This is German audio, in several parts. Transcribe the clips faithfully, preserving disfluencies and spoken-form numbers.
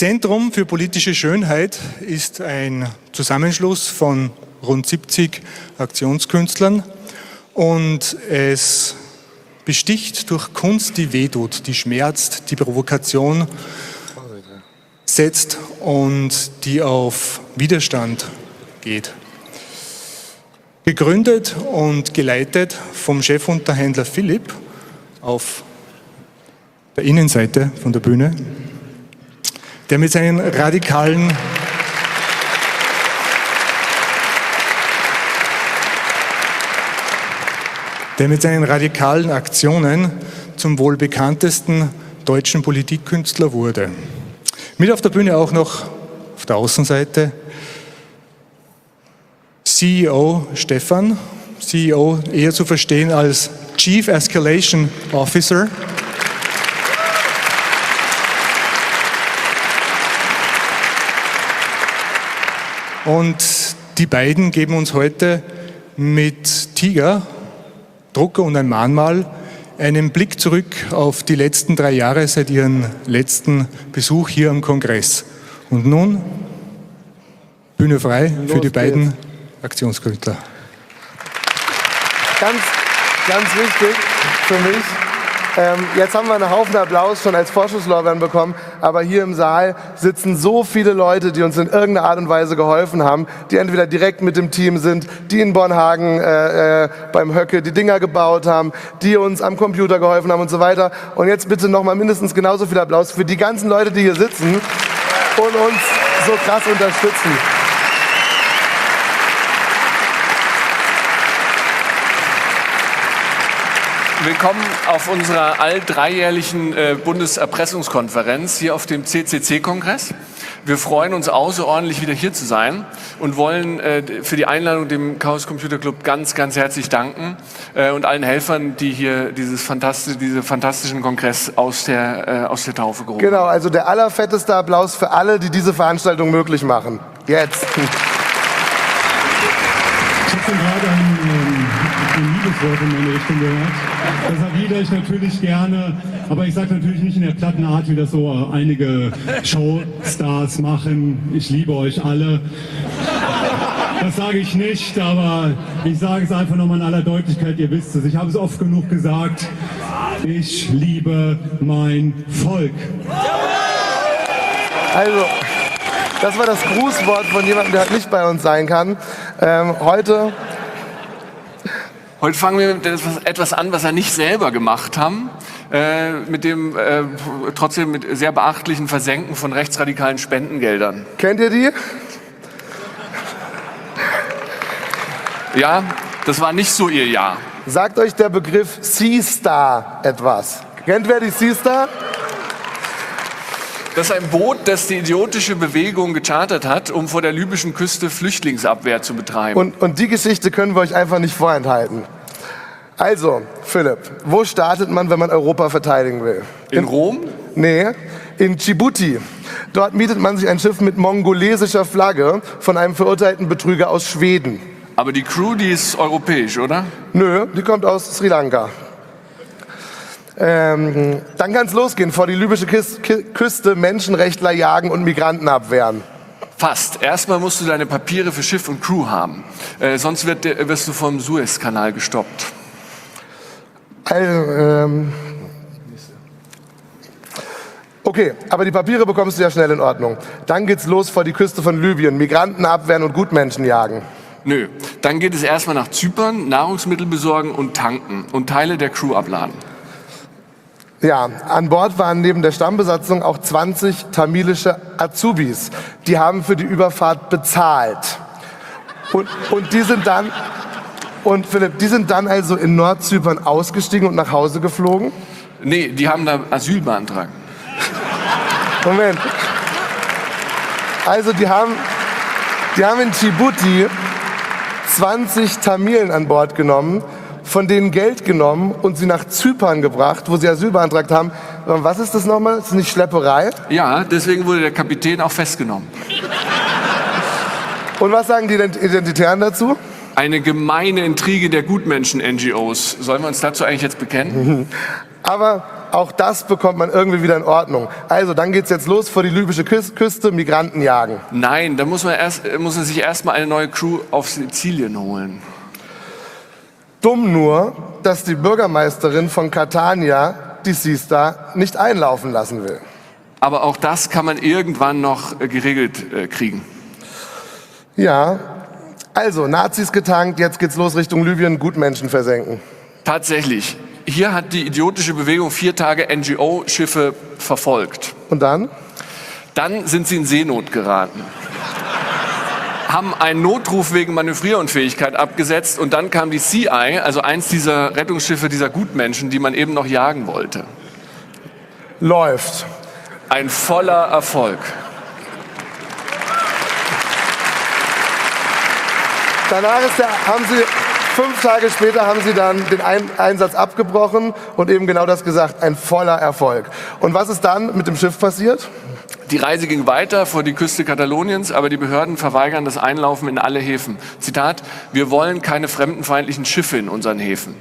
Zentrum für politische Schönheit ist ein Zusammenschluss von rund siebzig Aktionskünstlern und es besticht durch Kunst, die wehtut, die schmerzt, die Provokation setzt und die auf Widerstand geht. Gegründet und geleitet vom Chefunterhändler Philipp auf der Innenseite von der Bühne, der mit seinen radikalen der mit seinen radikalen Aktionen zum wohl bekanntesten deutschen Politikkünstler wurde. Mit auf der Bühne auch noch auf der Außenseite C E O Stefan, C E O eher zu verstehen als Chief Escalation Officer. Und die beiden geben uns heute mit Tiger, Drucker und ein Mahnmal einen Blick zurück auf die letzten drei Jahre seit ihrem letzten Besuch hier am Kongress. Und nun Bühne frei für die beiden Aktionskünstler. Ganz, ganz wichtig für mich. Ähm, jetzt haben wir einen Haufen Applaus schon als Vorschusslorbeeren bekommen, aber hier im Saal sitzen so viele Leute, die uns in irgendeiner Art und Weise geholfen haben, die entweder direkt mit dem Team sind, die in Bornhagen äh, äh, beim Höcke die Dinger gebaut haben, die uns am Computer geholfen haben und so weiter. Und jetzt bitte nochmal mindestens genauso viel Applaus für die ganzen Leute, die hier sitzen und uns so krass unterstützen. Willkommen auf unserer alldreijährlichen äh, Bundeserpressungskonferenz hier auf dem C C C-Kongress. Wir freuen uns außerordentlich, wieder hier zu sein und wollen äh, für die Einladung dem Chaos Computer Club ganz, ganz herzlich danken äh, und allen Helfern, die hier dieses fantastische, diese fantastischen Kongress aus der, äh, aus der Taufe gehoben haben. Genau, also der allerfetteste Applaus für alle, die diese Veranstaltung möglich machen. Jetzt. Ich habe gerade ein, ähm, ein Liebeswort in meine Richtung gehört. Das erwidere ich natürlich gerne, aber ich sage natürlich nicht in der platten Art, wie das so einige Showstars machen. Ich liebe euch alle. Das sage ich nicht, aber ich sage es einfach nochmal in aller Deutlichkeit, ihr wisst es. Ich habe es oft genug gesagt. Ich liebe mein Volk. Also, das war das Grußwort von jemandem, der nicht bei uns sein kann. Ähm, heute... Heute fangen wir mit etwas an, was wir nicht selber gemacht haben, äh, mit dem äh, trotzdem mit sehr beachtlichen Versenken von rechtsradikalen Spendengeldern. Kennt ihr die? Ja, das war nicht so ihr Jahr. Sagt euch der Begriff Sea-Star etwas? Kennt wer die Sea-Star? Das ist ein Boot, das die idiotische Bewegung gechartert hat, um vor der libyschen Küste Flüchtlingsabwehr zu betreiben. Und, und die Geschichte können wir euch einfach nicht vorenthalten. Also, Philipp, wo startet man, wenn man Europa verteidigen will? In, in Rom? Nee, in Djibouti. Dort mietet man sich ein Schiff mit mongolesischer Flagge von einem verurteilten Betrüger aus Schweden. Aber die Crew, die ist europäisch, oder? Nö, die kommt aus Sri Lanka. Ähm, dann kann es losgehen, vor die libysche Küste Menschenrechtler jagen und Migranten abwehren. Fast. Erstmal musst du deine Papiere für Schiff und Crew haben. Äh, sonst wird, wirst du vom Suezkanal gestoppt. Also, ähm okay, aber die Papiere bekommst du ja schnell in Ordnung. Dann geht's los vor die Küste von Libyen, Migranten abwehren und Gutmenschen jagen. Nö, dann geht es erstmal nach Zypern, Nahrungsmittel besorgen und tanken und Teile der Crew abladen. Ja, an Bord waren neben der Stammbesatzung auch zwanzig tamilische Azubis. Die haben für die Überfahrt bezahlt. Und, und die sind dann, und Philipp, die sind dann also in Nordzypern ausgestiegen und nach Hause geflogen? Nee, die haben da Asyl beantragt. Moment. Also die haben, die haben in Djibouti zwanzig Tamilen an Bord genommen, von denen Geld genommen und sie nach Zypern gebracht, wo sie Asyl beantragt haben. Was ist das nochmal? Ist das nicht Schlepperei? Ja, deswegen wurde der Kapitän auch festgenommen. Und was sagen die Identitären dazu? Eine gemeine Intrige der Gutmenschen-N G Os. Sollen wir uns dazu eigentlich jetzt bekennen? Aber auch das bekommt man irgendwie wieder in Ordnung. Also, dann geht's jetzt los vor die libysche Küste, Migranten jagen. Nein, da muss man, erst, muss man sich erstmal eine neue Crew auf Sizilien holen. Dumm nur, dass die Bürgermeisterin von Catania die Sistar nicht einlaufen lassen will. Aber auch das kann man irgendwann noch äh, geregelt äh, kriegen. Ja, also Nazis getankt, jetzt geht's los Richtung Libyen, Gutmenschen versenken. Tatsächlich. Hier hat die idiotische Bewegung vier Tage N G O-Schiffe verfolgt. Und dann? Dann sind sie in Seenot geraten. Haben einen Notruf wegen Manövrierunfähigkeit abgesetzt und dann kam die Sea Eye, also eins dieser Rettungsschiffe dieser Gutmenschen, die man eben noch jagen wollte. Läuft. Ein voller Erfolg. Danach ist der, haben sie, fünf Tage später haben sie dann den Ein Einsatz abgebrochen und eben genau das gesagt, ein voller Erfolg. Und was ist dann mit dem Schiff passiert? Die Reise ging weiter vor die Küste Kataloniens, aber die Behörden verweigern das Einlaufen in alle Häfen. Zitat, wir wollen keine fremdenfeindlichen Schiffe in unseren Häfen.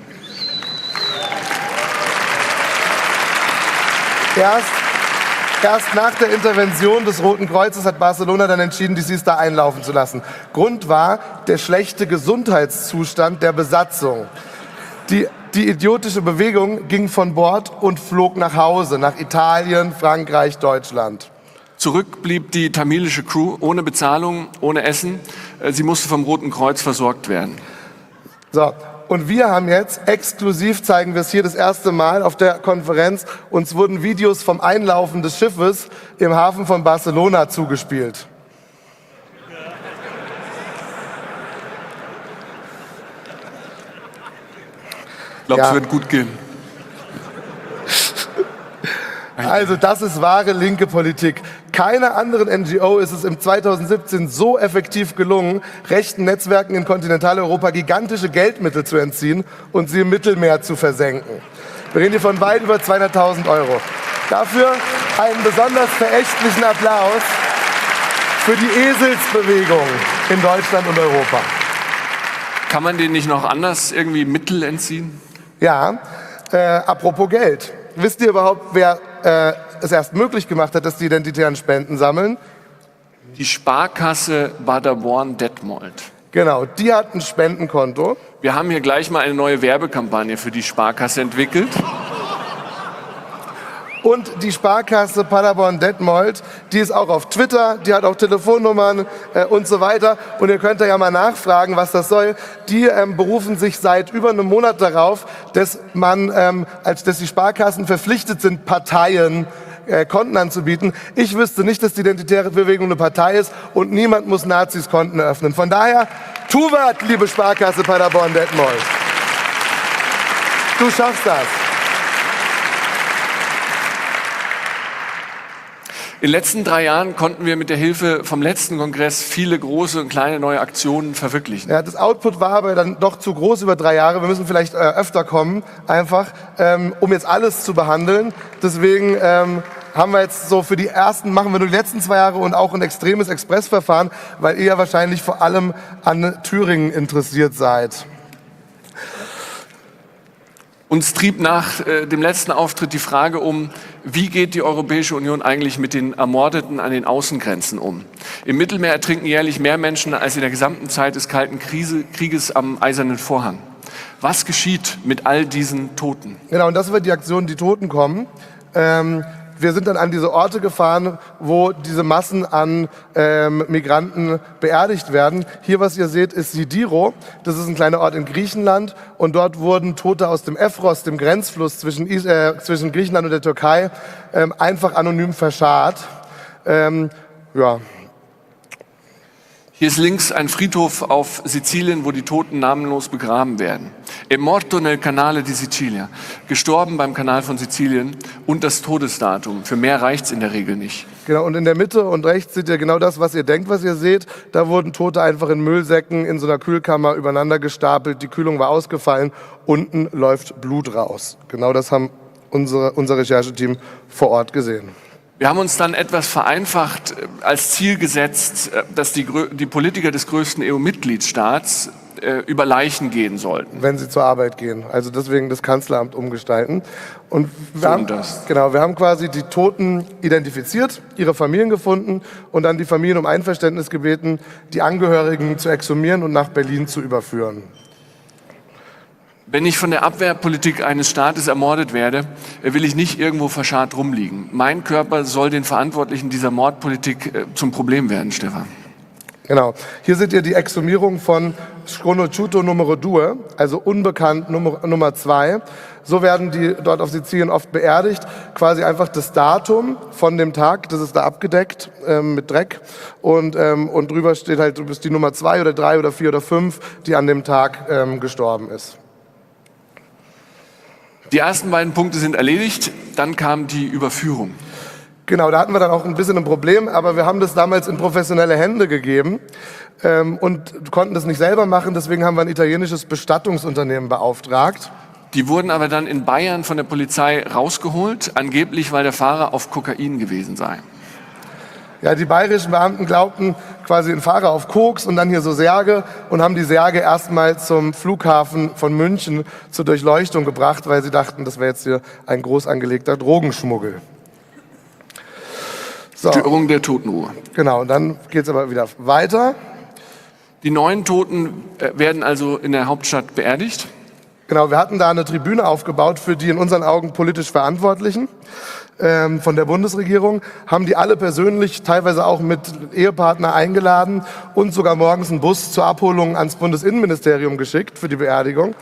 Erst, erst nach der Intervention des Roten Kreuzes hat Barcelona dann entschieden, die Sistar einlaufen zu lassen. Grund war der schlechte Gesundheitszustand der Besatzung. Die, die idiotische Bewegung ging von Bord und flog nach Hause, nach Italien, Frankreich, Deutschland. Zurück blieb die tamilische Crew ohne Bezahlung, ohne Essen. Sie musste vom Roten Kreuz versorgt werden. So, und wir haben jetzt, exklusiv zeigen wir es hier das erste Mal auf der Konferenz, uns wurden Videos vom Einlaufen des Schiffes im Hafen von Barcelona zugespielt. Ich glaube, Ja. es wird gut gehen. Also das ist wahre linke Politik. Keiner anderen N G O ist es im zweitausendsiebzehn so effektiv gelungen, rechten Netzwerken in Kontinentaleuropa gigantische Geldmittel zu entziehen und sie im Mittelmeer zu versenken. Wir reden hier von weit über zweihunderttausend Euro. Dafür einen besonders verächtlichen Applaus für die Eselsbewegung in Deutschland und Europa. Kann man denen nicht noch anders irgendwie Mittel entziehen? Ja, äh, apropos Geld. Wisst ihr überhaupt, wer äh, es erst möglich gemacht hat, dass die identitären Spenden sammeln? Die Sparkasse Paderborn-Detmold. Genau, die hat ein Spendenkonto. Wir haben hier gleich mal eine neue Werbekampagne für die Sparkasse entwickelt. Und die Sparkasse Paderborn-Detmold, die ist auch auf Twitter, die hat auch Telefonnummern äh, und so weiter. Und ihr könnt da ja mal nachfragen, was das soll. Die ähm, berufen sich seit über einem Monat darauf, dass man, ähm, als dass die Sparkassen verpflichtet sind, Parteien äh, Konten anzubieten. Ich wüsste nicht, dass die Identitäre Bewegung eine Partei ist und niemand muss Nazis Konten eröffnen. Von daher, tu was, liebe Sparkasse Paderborn-Detmold. Du schaffst das. In den letzten drei Jahren konnten wir mit der Hilfe vom letzten Kongress viele große und kleine neue Aktionen verwirklichen. Ja, das Output war aber dann doch zu groß über drei Jahre. Wir müssen vielleicht äh, öfter kommen, einfach, ähm, um jetzt alles zu behandeln. Deswegen ähm, haben wir jetzt so für die ersten, machen wir nur die letzten zwei Jahre und auch ein extremes Expressverfahren, weil ihr ja wahrscheinlich vor allem an Thüringen interessiert seid. Uns trieb nach äh, dem letzten Auftritt die Frage um, wie geht die Europäische Union eigentlich mit den Ermordeten an den Außengrenzen um? Im Mittelmeer ertrinken jährlich mehr Menschen als in der gesamten Zeit des Kalten Krise, Krieges am Eisernen Vorhang. Was geschieht mit all diesen Toten? Genau, und das wird die Aktion Die Toten kommen. Ähm, wir sind dann an diese Orte gefahren, wo diese Massen an ähm, Migranten beerdigt werden. Hier, was ihr seht, ist Sidiro. Das ist ein kleiner Ort in Griechenland. Und dort wurden Tote aus dem Evros, dem Grenzfluss zwischen, äh, zwischen Griechenland und der Türkei, ähm, einfach anonym verscharrt. Ähm, ja. Hier ist links ein Friedhof auf Sizilien, wo die Toten namenlos begraben werden. È morto nel canale di Sicilia. Gestorben beim Kanal von Sizilien und das Todesdatum. Für mehr reicht's in der Regel nicht. Genau, und in der Mitte und rechts seht ihr genau das, was ihr denkt, was ihr seht. Da wurden Tote einfach in Müllsäcken in so einer Kühlkammer übereinander gestapelt. Die Kühlung war ausgefallen. Unten läuft Blut raus. Genau das haben unsere, unser Rechercheteam vor Ort gesehen. Wir haben uns dann etwas vereinfacht als Ziel gesetzt, dass die, die Politiker des größten E U-Mitgliedstaats äh, über Leichen gehen sollten. Wenn sie zur Arbeit gehen. Also deswegen das Kanzleramt umgestalten. Und wir, So haben, und das. Genau, wir haben quasi die Toten identifiziert, ihre Familien gefunden und dann die Familien um Einverständnis gebeten, die Angehörigen zu exhumieren und nach Berlin zu überführen. Wenn ich von der Abwehrpolitik eines Staates ermordet werde, will ich nicht irgendwo verscharrt rumliegen. Mein Körper soll den Verantwortlichen dieser Mordpolitik äh, zum Problem werden, Stefan. Genau. Hier seht ihr die Exhumierung von Sconosciuto Numero Due, also unbekannt Nummer, Nummer zwei. So werden die dort auf Sizilien oft beerdigt. Quasi einfach das Datum von dem Tag, das ist da abgedeckt ähm, mit Dreck. Und, ähm, und drüber steht halt, du bist die Nummer zwei oder drei oder vier oder fünf, die an dem Tag ähm, gestorben ist. Die ersten beiden Punkte sind erledigt, dann kam die Überführung. Genau, da hatten wir dann auch ein bisschen ein Problem, aber wir haben das damals in professionelle Hände gegeben ähm, und konnten das nicht selber machen. Deswegen haben wir ein italienisches Bestattungsunternehmen beauftragt. Die wurden aber dann in Bayern von der Polizei rausgeholt, angeblich weil der Fahrer auf Kokain gewesen sei. Ja, die bayerischen Beamten glaubten quasi ein Fahrer auf Koks und dann hier so Särge und haben die Särge erstmal zum Flughafen von München zur Durchleuchtung gebracht, weil sie dachten, das wäre jetzt hier ein groß angelegter Drogenschmuggel. So. Störung der Totenruhe. Genau, und dann geht es aber wieder weiter. Die neuen Toten äh, werden also in der Hauptstadt beerdigt. Genau, wir hatten da eine Tribüne aufgebaut für die in unseren Augen politisch Verantwortlichen ähm, von der Bundesregierung, haben die alle persönlich, teilweise auch mit Ehepartner eingeladen und sogar morgens einen Bus zur Abholung ans Bundesinnenministerium geschickt für die Beerdigung.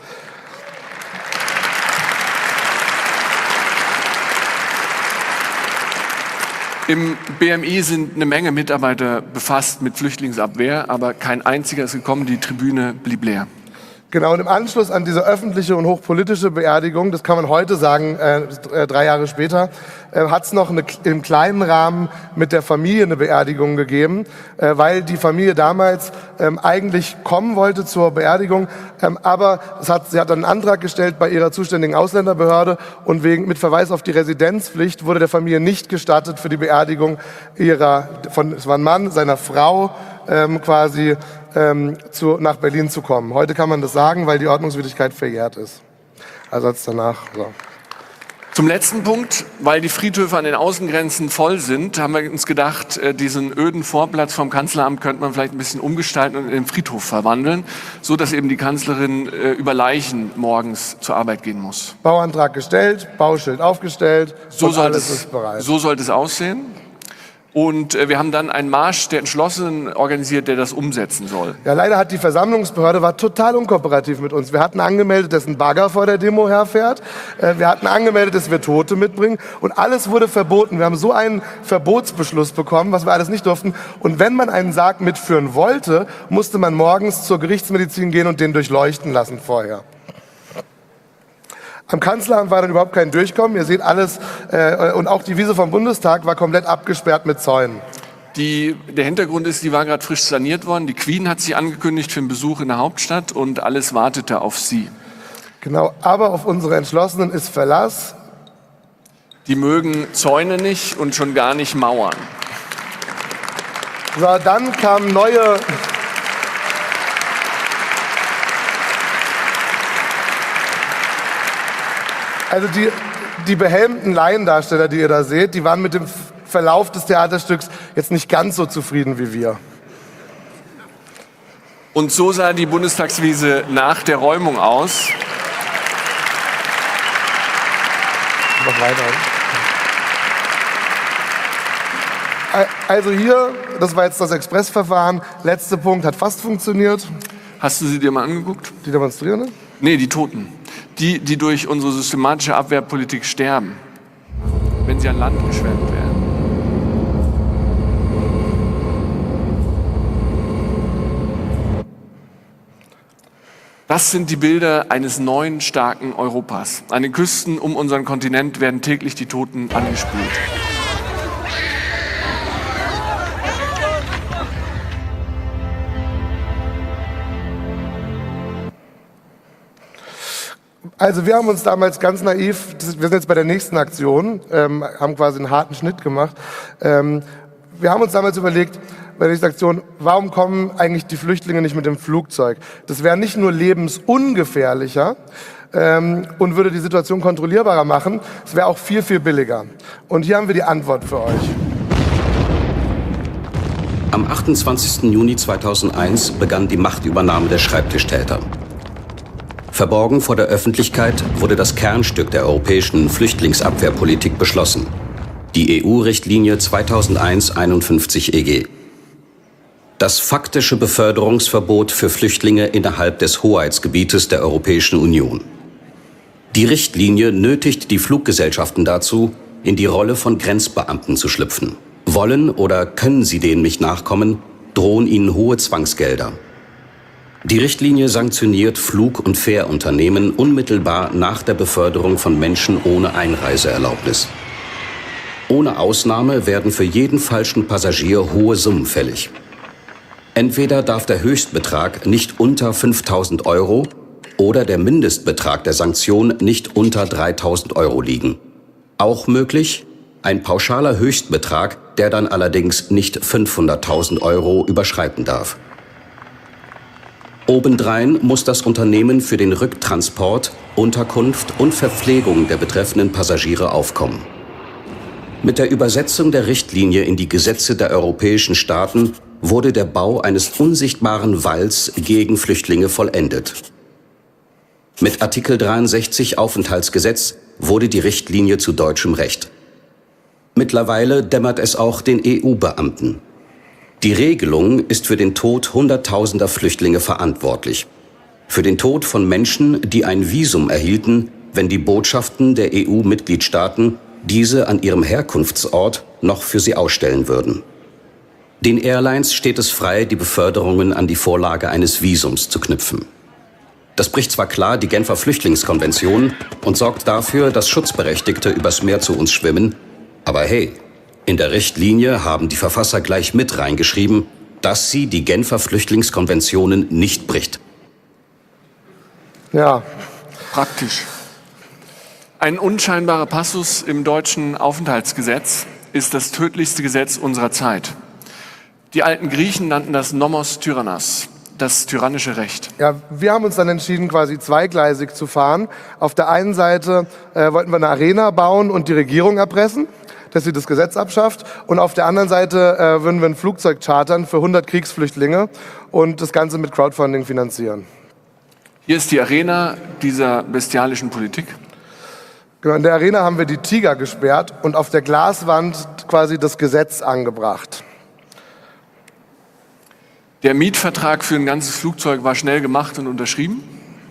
Im B M I sind eine Menge Mitarbeiter befasst mit Flüchtlingsabwehr, aber kein einziger ist gekommen, die Tribüne blieb leer. Genau, und im Anschluss an diese öffentliche und hochpolitische Beerdigung, das kann man heute sagen, äh, drei Jahre später, äh, hat es noch eine, im kleinen Rahmen mit der Familie eine Beerdigung gegeben, äh, weil die Familie damals ähm, eigentlich kommen wollte zur Beerdigung, ähm, aber es hat, sie hat dann einen Antrag gestellt bei ihrer zuständigen Ausländerbehörde und wegen, mit Verweis auf die Residenzpflicht wurde der Familie nicht gestattet für die Beerdigung ihrer, von, es war ein Mann, seiner Frau, ähm, quasi ähm, zu, nach Berlin zu kommen. Heute kann man das sagen, weil die Ordnungswidrigkeit verjährt ist. Also als danach. So. Zum letzten Punkt, weil die Friedhöfe an den Außengrenzen voll sind, haben wir uns gedacht, diesen öden Vorplatz vom Kanzleramt könnte man vielleicht ein bisschen umgestalten und in den Friedhof verwandeln, so dass eben die Kanzlerin über Leichen morgens zur Arbeit gehen muss. Bauantrag gestellt, Bauschild aufgestellt, so und alles es, ist bereit. So sollte es aussehen. Und äh, wir haben dann einen Marsch der Entschlossenen organisiert, der das umsetzen soll. Ja, leider hat die Versammlungsbehörde war total unkooperativ mit uns. Wir hatten angemeldet, dass ein Bagger vor der Demo herfährt. Äh, wir hatten angemeldet, dass wir Tote mitbringen. Und alles wurde verboten. Wir haben so einen Verbotsbeschluss bekommen, was wir alles nicht durften. Und wenn man einen Sarg mitführen wollte, musste man morgens zur Gerichtsmedizin gehen und den durchleuchten lassen vorher. Am Kanzleramt war dann überhaupt kein Durchkommen. Ihr seht alles, äh, und auch die Wiese vom Bundestag war komplett abgesperrt mit Zäunen. Die, der Hintergrund ist, die war gerade frisch saniert worden. Die Queen hat sie angekündigt für einen Besuch in der Hauptstadt und alles wartete auf sie. Genau, aber auf unsere Entschlossenen ist Verlass. Die mögen Zäune nicht und schon gar nicht Mauern. So, dann kamen neue... Also die, die behelmten Laiendarsteller, die ihr da seht, die waren mit dem Verlauf des Theaterstücks jetzt nicht ganz so zufrieden wie wir. Und so sah die Bundestagswiese nach der Räumung aus. Noch weiter. Also hier, das war jetzt das Expressverfahren. Letzter Punkt hat fast funktioniert. Hast du sie dir mal angeguckt? Die Demonstrierenden? Nee, die Toten. Die, die durch unsere systematische Abwehrpolitik sterben, wenn sie an Land geschwemmt werden. Das sind die Bilder eines neuen, starken Europas. An den Küsten um unseren Kontinent werden täglich die Toten angespült. Also wir haben uns damals ganz naiv, wir sind jetzt bei der nächsten Aktion, ähm, haben quasi einen harten Schnitt gemacht. Ähm, wir haben uns damals überlegt, bei der Aktion, warum kommen eigentlich die Flüchtlinge nicht mit dem Flugzeug? Das wäre nicht nur lebensungefährlicher ähm, und würde die Situation kontrollierbarer machen, es wäre auch viel, viel billiger. Und hier haben wir die Antwort für euch. Am achtundzwanzigsten Juni zweitausendeins begann die Machtübernahme der Schreibtischtäter. Verborgen vor der Öffentlichkeit wurde das Kernstück der europäischen Flüchtlingsabwehrpolitik beschlossen. Die E U-Richtlinie zweitausendeins einundfünfzig E G. Das faktische Beförderungsverbot für Flüchtlinge innerhalb des Hoheitsgebietes der Europäischen Union. Die Richtlinie nötigt die Fluggesellschaften dazu, in die Rolle von Grenzbeamten zu schlüpfen. Wollen oder können sie denen nicht nachkommen, drohen ihnen hohe Zwangsgelder. Die Richtlinie sanktioniert Flug- und Fährunternehmen unmittelbar nach der Beförderung von Menschen ohne Einreiseerlaubnis. Ohne Ausnahme werden für jeden falschen Passagier hohe Summen fällig. Entweder darf der Höchstbetrag nicht unter fünftausend Euro oder der Mindestbetrag der Sanktion nicht unter dreitausend Euro liegen. Auch möglich ein pauschaler Höchstbetrag, der dann allerdings nicht fünfhunderttausend Euro überschreiten darf. Obendrein muss das Unternehmen für den Rücktransport, Unterkunft und Verpflegung der betreffenden Passagiere aufkommen. Mit der Übersetzung der Richtlinie in die Gesetze der europäischen Staaten wurde der Bau eines unsichtbaren Walls gegen Flüchtlinge vollendet. Mit Artikel dreiundsechzig Aufenthaltsgesetz wurde die Richtlinie zu deutschem Recht. Mittlerweile dämmert es auch den E U-Beamten. Die Regelung ist für den Tod hunderttausender Flüchtlinge verantwortlich. Für den Tod von Menschen, die ein Visum erhielten, wenn die Botschaften der E U-Mitgliedstaaten diese an ihrem Herkunftsort noch für sie ausstellen würden. Den Airlines steht es frei, die Beförderungen an die Vorlage eines Visums zu knüpfen. Das bricht zwar klar die Genfer Flüchtlingskonvention und sorgt dafür, dass Schutzberechtigte übers Meer zu uns schwimmen, aber hey, in der Richtlinie haben die Verfasser gleich mit reingeschrieben, dass sie die Genfer Flüchtlingskonventionen nicht bricht. Ja. Praktisch. Ein unscheinbarer Passus im deutschen Aufenthaltsgesetz ist das tödlichste Gesetz unserer Zeit. Die alten Griechen nannten das Nomos Tyrannas, das tyrannische Recht. Ja, wir haben uns dann entschieden, quasi zweigleisig zu fahren. Auf der einen Seite äh, wollten wir eine Arena bauen und die Regierung erpressen, dass sie das Gesetz abschafft. Und auf der anderen Seite äh, würden wir ein Flugzeug chartern für hundert Kriegsflüchtlinge und das Ganze mit Crowdfunding finanzieren. Hier ist die Arena dieser bestialischen Politik. Genau, in der Arena haben wir die Tiger gesperrt und auf der Glaswand quasi das Gesetz angebracht. Der Mietvertrag für ein ganzes Flugzeug war schnell gemacht und unterschrieben.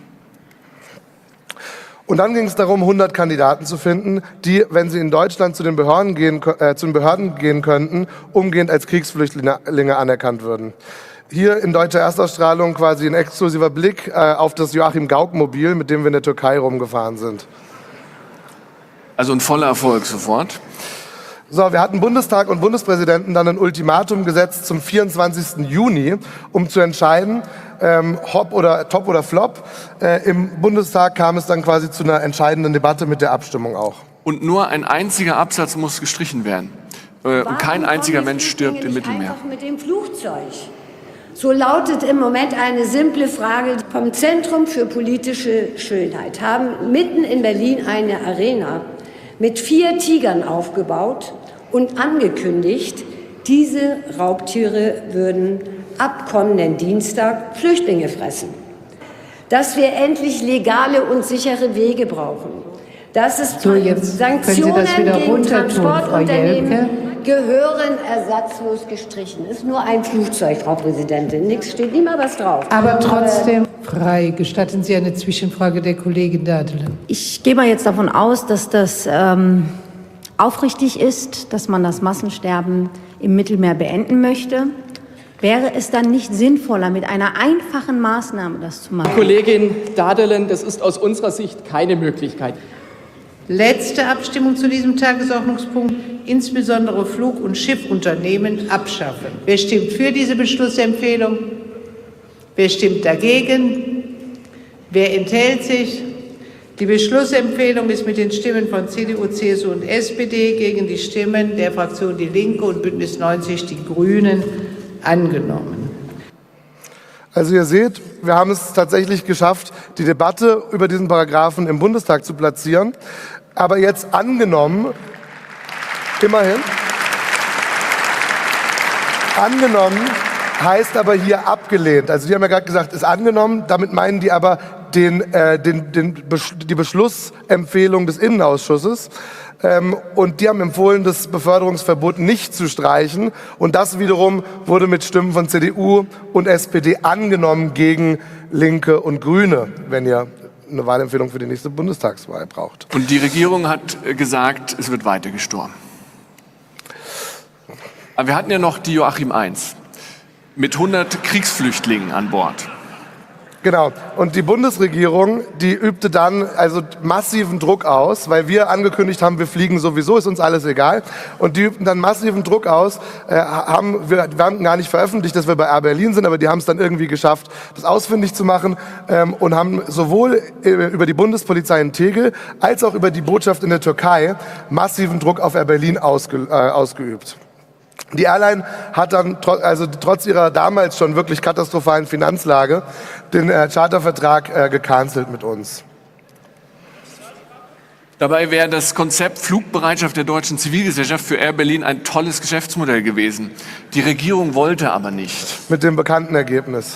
Und dann ging es darum, hundert Kandidaten zu finden, die, wenn sie in Deutschland zu den Behörden gehen, äh, zu den Behörden gehen könnten, umgehend als Kriegsflüchtlinge anerkannt würden. Hier in deutscher Erstausstrahlung quasi ein exklusiver Blick äh, auf das Joachim-Gauck-Mobil, mit dem wir in der Türkei rumgefahren sind. Also ein voller Erfolg sofort. So, wir hatten Bundestag und Bundespräsidenten dann ein Ultimatum gesetzt zum vierundzwanzigsten Juni, um zu entscheiden, ähm, Hop oder Top oder Flop. Äh, Im Bundestag kam es dann quasi zu einer entscheidenden Debatte mit der Abstimmung auch. Und nur ein einziger Absatz muss gestrichen werden. Äh, und kein einziger Mensch stirbt im Mittelmeer. Einfach mit dem Flugzeug. So lautet im Moment eine simple Frage vom Zentrum für politische Schönheit. Haben mitten in Berlin eine Arena mit vier Tigern aufgebaut und angekündigt, diese Raubtiere würden ab kommenden Dienstag Flüchtlinge fressen. Dass wir endlich legale und sichere Wege brauchen. Dass es so, jetzt Sanktionen gegen Transportunternehmen Jelke. gehören ersatzlos gestrichen. Ist nur ein Flugzeug, Frau Präsidentin. Nichts steht nicht mal was drauf. Aber trotzdem frei. Gestatten Sie eine Zwischenfrage der Kollegin Dadelen. Ich gehe mal jetzt davon aus, dass das ähm, aufrichtig ist, dass man das Massensterben im Mittelmeer beenden möchte. Wäre es dann nicht sinnvoller, mit einer einfachen Maßnahme das zu machen? Kollegin Dadelen, das ist aus unserer Sicht keine Möglichkeit. Letzte Abstimmung zu diesem Tagesordnungspunkt, insbesondere Flug- und Schiffunternehmen abschaffen. Wer stimmt für diese Beschlussempfehlung? Wer stimmt dagegen? Wer enthält sich? Die Beschlussempfehlung ist mit den Stimmen von C D U, C S U und S P D gegen die Stimmen der Fraktion Die Linke und Bündnis neunzig Die Grünen angenommen. Also ihr seht, wir haben es tatsächlich geschafft, die Debatte über diesen Paragraphen im Bundestag zu platzieren. Aber jetzt angenommen, immerhin, angenommen heißt aber hier abgelehnt. Also die haben ja gerade gesagt, ist angenommen, damit meinen die aber den, äh, den, den Besch- die Beschlussempfehlung des Innenausschusses. Ähm, und die haben empfohlen, das Beförderungsverbot nicht zu streichen. Und das wiederum wurde mit Stimmen von C D U und S P D angenommen gegen Linke und Grüne, wenn ihr eine Wahlempfehlung für die nächste Bundestagswahl braucht. Und die Regierung hat gesagt, es wird weiter gestorben. Aber wir hatten ja noch die Joachim eins mit hundert Kriegsflüchtlingen an Bord. Genau. Und die Bundesregierung, die übte dann also massiven Druck aus, weil wir angekündigt haben, wir fliegen sowieso, ist uns alles egal. Und die übten dann massiven Druck aus, äh, haben, wir, wir haben gar nicht veröffentlicht, dass wir bei Air Berlin sind, aber die haben es dann irgendwie geschafft, das ausfindig zu machen ähm, und haben sowohl äh, über die Bundespolizei in Tegel als auch über die Botschaft in der Türkei massiven Druck auf Air Berlin ausge, äh, ausgeübt. Die Airline hat dann also trotz ihrer damals schon wirklich katastrophalen Finanzlage den äh, Chartervertrag äh, gecancelt mit uns. Dabei wäre das Konzept Flugbereitschaft der deutschen Zivilgesellschaft für Air Berlin ein tolles Geschäftsmodell gewesen. Die Regierung wollte aber nicht. Mit dem bekannten Ergebnis.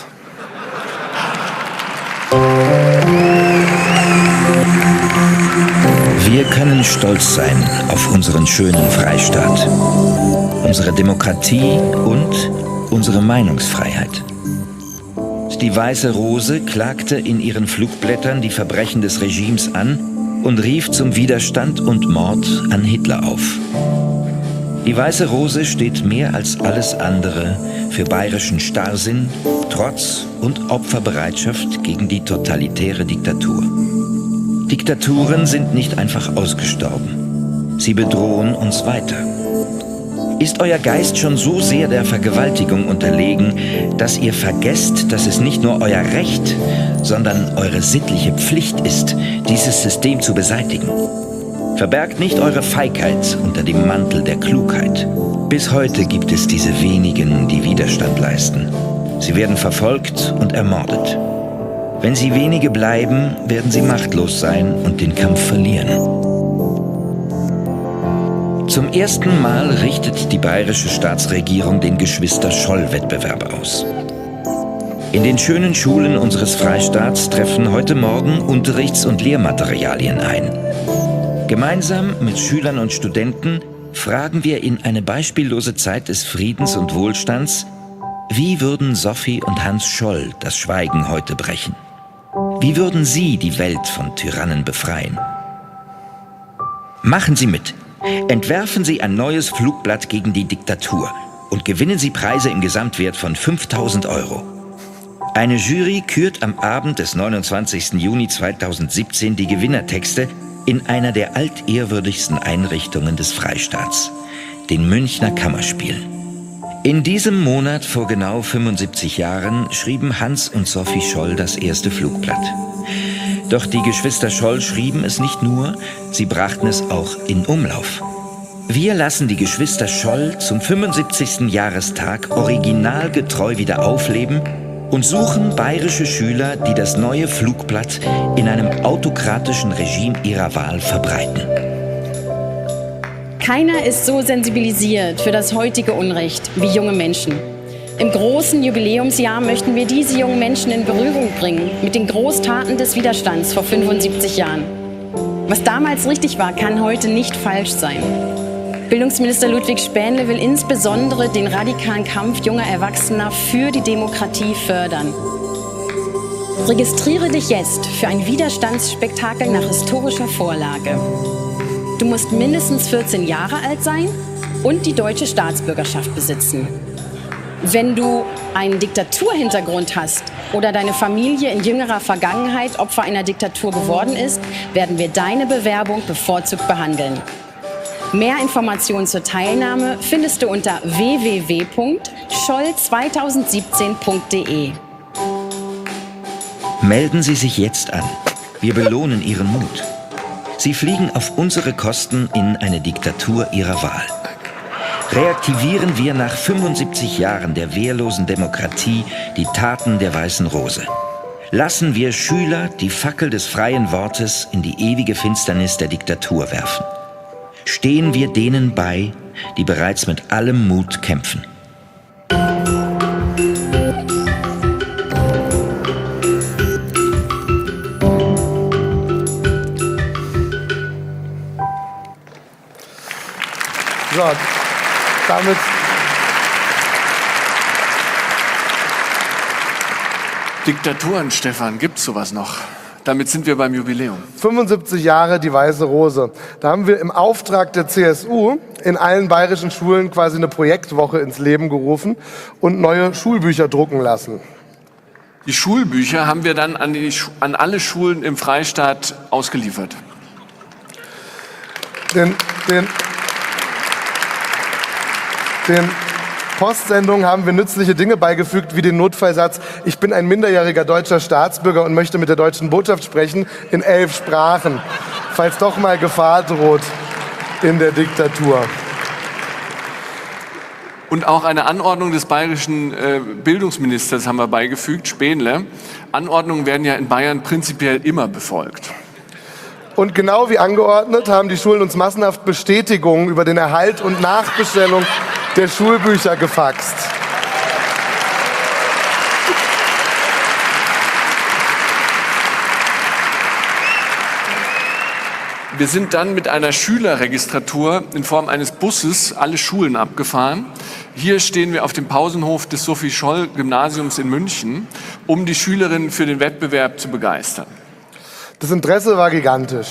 Wir können stolz sein auf unseren schönen Freistaat, unsere Demokratie und unsere Meinungsfreiheit. Die Weiße Rose klagte in ihren Flugblättern die Verbrechen des Regimes an und rief zum Widerstand und Mord an Hitler auf. Die Weiße Rose steht mehr als alles andere für bayerischen Starrsinn, Trotz und Opferbereitschaft gegen die totalitäre Diktatur. Diktaturen sind nicht einfach ausgestorben. Sie bedrohen uns weiter. Ist euer Geist schon so sehr der Vergewaltigung unterlegen, dass ihr vergesst, dass es nicht nur euer Recht, sondern eure sittliche Pflicht ist, dieses System zu beseitigen? Verbergt nicht eure Feigheit unter dem Mantel der Klugheit. Bis heute gibt es diese wenigen, die Widerstand leisten. Sie werden verfolgt und ermordet. Wenn sie wenige bleiben, werden sie machtlos sein und den Kampf verlieren. Zum ersten Mal richtet die bayerische Staatsregierung den Geschwister-Scholl-Wettbewerb aus. In den schönen Schulen unseres Freistaats treffen heute Morgen Unterrichts- und Lehrmaterialien ein. Gemeinsam mit Schülern und Studenten fragen wir in eine beispiellose Zeit des Friedens und Wohlstands, wie würden Sophie und Hans Scholl das Schweigen heute brechen? Wie würden Sie die Welt von Tyrannen befreien? Machen Sie mit. Entwerfen Sie ein neues Flugblatt gegen die Diktatur und gewinnen Sie Preise im Gesamtwert von fünftausend Euro. Eine Jury kürt am Abend des neunundzwanzigsten Juni zweitausendsiebzehn die Gewinnertexte in einer der altehrwürdigsten Einrichtungen des Freistaats, den Münchner Kammerspielen. In diesem Monat vor genau fünfundsiebzig Jahren schrieben Hans und Sophie Scholl das erste Flugblatt. Doch die Geschwister Scholl schrieben es nicht nur, sie brachten es auch in Umlauf. Wir lassen die Geschwister Scholl zum fünfundsiebzigsten Jahrestag originalgetreu wieder aufleben und suchen bayerische Schüler, die das neue Flugblatt in einem autokratischen Regime ihrer Wahl verbreiten. Keiner ist so sensibilisiert für das heutige Unrecht wie junge Menschen. Im großen Jubiläumsjahr möchten wir diese jungen Menschen in Berührung bringen mit den Großtaten des Widerstands vor fünfundsiebzig Jahren. Was damals richtig war, kann heute nicht falsch sein. Bildungsminister Ludwig Spähnle will insbesondere den radikalen Kampf junger Erwachsener für die Demokratie fördern. Registriere dich jetzt für ein Widerstandsspektakel nach historischer Vorlage. Du musst mindestens vierzehn Jahre alt sein und die deutsche Staatsbürgerschaft besitzen. Wenn du einen Diktaturhintergrund hast oder deine Familie in jüngerer Vergangenheit Opfer einer Diktatur geworden ist, werden wir deine Bewerbung bevorzugt behandeln. Mehr Informationen zur Teilnahme findest du unter w w w punkt scholl zweitausendsiebzehn punkt de. Melden Sie sich jetzt an. Wir belohnen ihren Mut. Sie fliegen auf unsere Kosten in eine Diktatur ihrer Wahl. Reaktivieren wir nach fünfundsiebzig Jahren der wehrlosen Demokratie die Taten der Weißen Rose. Lassen wir Schüler die Fackel des freien Wortes in die ewige Finsternis der Diktatur werfen. Stehen wir denen bei, die bereits mit allem Mut kämpfen. So, damit Diktaturen, Stefan, gibt's sowas noch? Damit sind wir beim Jubiläum. fünfundsiebzig Jahre die Weiße Rose. Da haben wir im Auftrag der C S U in allen bayerischen Schulen quasi eine Projektwoche ins Leben gerufen und neue Schulbücher drucken lassen. Die Schulbücher haben wir dann an, die, an alle Schulen im Freistaat ausgeliefert. Den, den, den Postsendungen haben wir nützliche Dinge beigefügt, wie den Notfallsatz: Ich bin ein minderjähriger deutscher Staatsbürger und möchte mit der deutschen Botschaft sprechen, in elf Sprachen, falls doch mal Gefahr droht in der Diktatur. Und auch eine Anordnung des bayerischen äh, Bildungsministers haben wir beigefügt, Spähnle. Anordnungen werden ja in Bayern prinzipiell immer befolgt. Und genau wie angeordnet haben die Schulen uns massenhaft Bestätigungen über den Erhalt und Nachbestellung der Schulbücher gefaxt. Wir sind dann mit einer Schülerregistratur in Form eines Busses alle Schulen abgefahren. Hier stehen wir auf dem Pausenhof des Sophie-Scholl-Gymnasiums in München, um die Schülerinnen für den Wettbewerb zu begeistern. Das Interesse war gigantisch.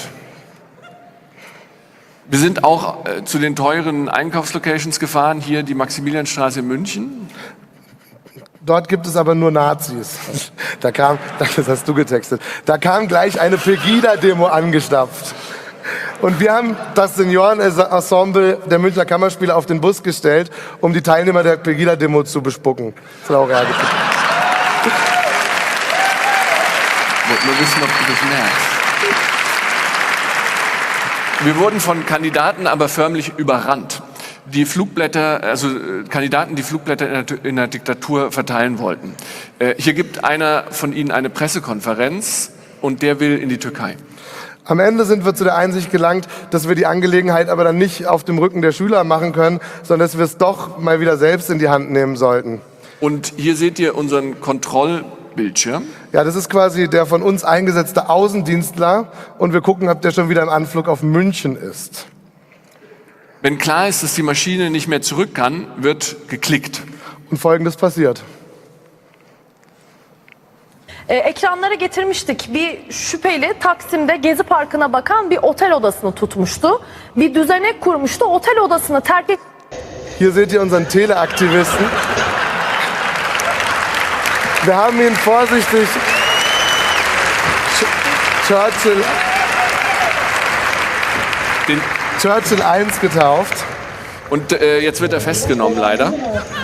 Wir sind auch äh, zu den teuren Einkaufslocations gefahren, hier die Maximilianstraße in München. Dort gibt es aber nur Nazis. Da kam, das hast du getextet, da kam gleich eine Pegida-Demo angestapft. Und wir haben das Seniorenensemble der Münchner Kammerspiele auf den Bus gestellt, um die Teilnehmer der Pegida-Demo zu bespucken. Das ist auch real. Wir wissen, ob du das merkst. Wir wurden von Kandidaten aber förmlich überrannt. Die Flugblätter, also Kandidaten, die Flugblätter in der, in der Diktatur verteilen wollten. Äh, hier gibt einer von ihnen eine Pressekonferenz und der will in die Türkei. Am Ende sind wir zu der Einsicht gelangt, dass wir die Angelegenheit aber dann nicht auf dem Rücken der Schüler machen können, sondern dass wir es doch mal wieder selbst in die Hand nehmen sollten. Und hier seht ihr unseren Kontrollbildschirm. Ja, das ist quasi der von uns eingesetzte Außendienstler und wir gucken, ob der schon wieder im Anflug auf München ist. Wenn klar ist, dass die Maschine nicht mehr zurück kann, wird geklickt. Und Folgendes passiert. Ee, ekranlara getirmiştik. Bir şüpheli Taksim'de Gezi Parkı'na bakan bir otel odasını tutmuştu. Bir düzenek kurmuştu. Otel odasını terk et... Hier seht ihr unseren Teleaktivisten. Wir haben ihn vorsichtig Churchill, Den Churchill eins getauft. Und äh, jetzt wird er festgenommen, leider.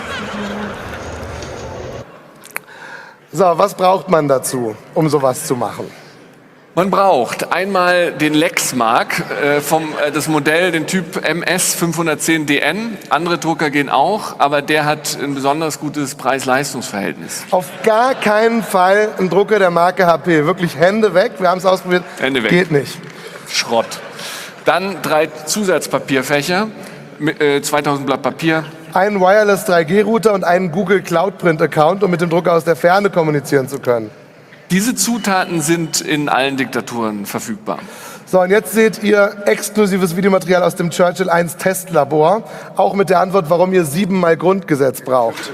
So, was braucht man dazu, um sowas zu machen? Man braucht einmal den Lexmark, äh, vom, äh, das Modell, den Typ M S fünfhundertzehn D N. Andere Drucker gehen auch, aber der hat ein besonders gutes Preis-Leistungs-Verhältnis. Auf gar keinen Fall ein Drucker der Marke H P. Wirklich Hände weg. Wir haben es ausprobiert. Hände weg. Geht nicht. Schrott. Dann drei Zusatzpapierfächer, mit, äh, zweitausend Blatt Papier. Einen Wireless drei G Router und einen Google Cloud Print Account, um mit dem Drucker aus der Ferne kommunizieren zu können. Diese Zutaten sind in allen Diktaturen verfügbar. So, und jetzt seht ihr exklusives Videomaterial aus dem Churchill eins Testlabor, auch mit der Antwort, warum ihr siebenmal Grundgesetz braucht.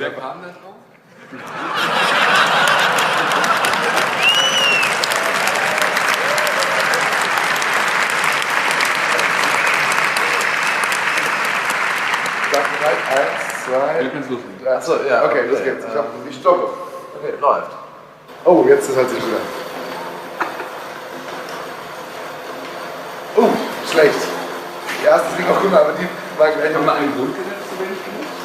Eins, zwei, achso, ja, okay, los geht's. Ich, hab, ich stoppe. Okay, läuft. Oh, jetzt ist halt sich wieder. Oh, schlecht. Die erste ging auch immer, aber die war gleich. Haben wir ein Grundgesetz zu wenig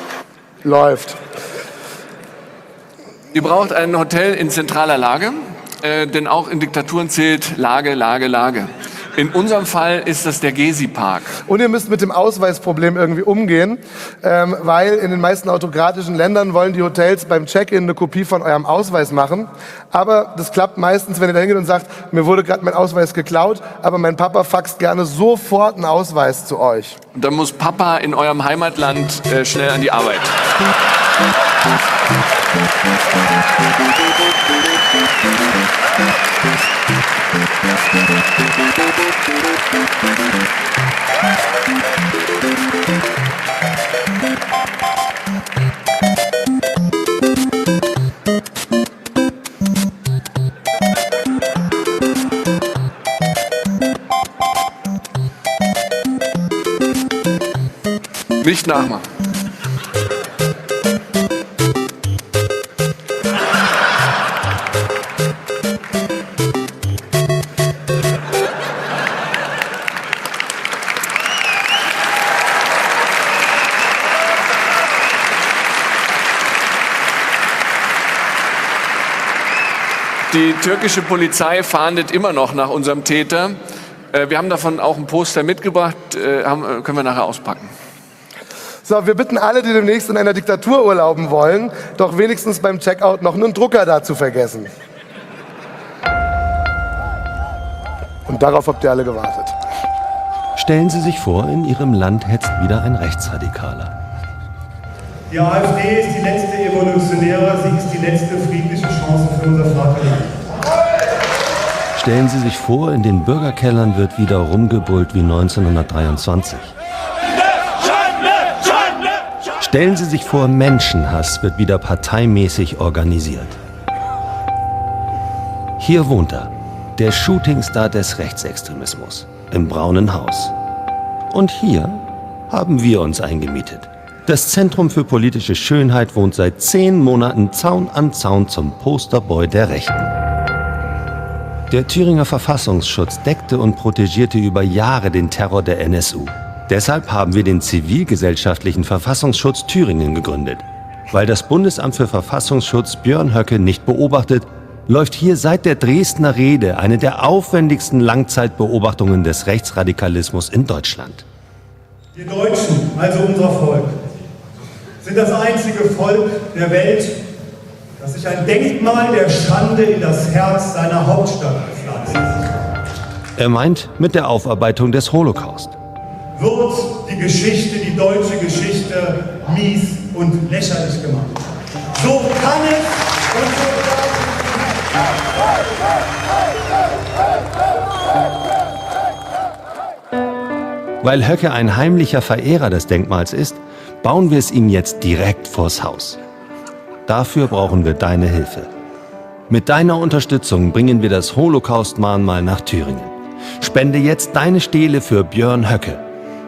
gemacht? Läuft. Ihr braucht ein Hotel in zentraler Lage. äh, denn auch in Diktaturen zählt Lage, Lage, Lage. In unserem Fall ist das der Gezi-Park. Und ihr müsst mit dem Ausweisproblem irgendwie umgehen, ähm, weil in den meisten autokratischen Ländern wollen die Hotels beim Check-in eine Kopie von eurem Ausweis machen. Aber das klappt meistens, wenn ihr da hingeht und sagt, mir wurde gerade mein Ausweis geklaut, aber mein Papa faxt gerne sofort einen Ausweis zu euch. Und dann muss Papa in eurem Heimatland äh, schnell an die Arbeit. Nicht nachmachen. Die türkische Polizei fahndet immer noch nach unserem Täter. Wir haben davon auch ein Poster mitgebracht, haben, können wir nachher auspacken. So, wir bitten alle, die demnächst in einer Diktatur urlauben wollen, doch wenigstens beim Checkout noch einen Drucker da zu vergessen. Und darauf habt ihr alle gewartet. Stellen Sie sich vor, in Ihrem Land hetzt wieder ein Rechtsradikaler. Die AfD ist die letzte Evolutionäre, sie ist die letzte friedliche Chance für unser Vaterland. Stellen Sie sich vor, in den Bürgerkellern wird wieder rumgebrüllt wie neunzehnhundertdreiundzwanzig. Stellen Sie sich vor, Menschenhass wird wieder parteimäßig organisiert. Hier wohnt er, der Shootingstar des Rechtsextremismus, im Braunen Haus. Und hier haben wir uns eingemietet. Das Zentrum für politische Schönheit wohnt seit zehn Monaten Zaun an Zaun zum Posterboy der Rechten. Der Thüringer Verfassungsschutz deckte und protegierte über Jahre den Terror der N S U. Deshalb haben wir den zivilgesellschaftlichen Verfassungsschutz Thüringen gegründet. Weil das Bundesamt für Verfassungsschutz Björn Höcke nicht beobachtet, läuft hier seit der Dresdner Rede eine der aufwendigsten Langzeitbeobachtungen des Rechtsradikalismus in Deutschland. Wir Deutschen, also unser Volk, sind das einzige Volk der Welt, das sich ein Denkmal der Schande in das Herz seiner Hauptstadt pflanzt. Er meint mit der Aufarbeitung des Holocaust. Wird die Geschichte, die deutsche Geschichte, mies und lächerlich gemacht. So kann es und so darf es. Weil Höcke ein heimlicher Verehrer des Denkmals ist, bauen wir es ihm jetzt direkt vors Haus. Dafür brauchen wir deine Hilfe. Mit deiner Unterstützung bringen wir das Holocaust-Mahnmal nach Thüringen. Spende jetzt deine Stele für Björn Höcke.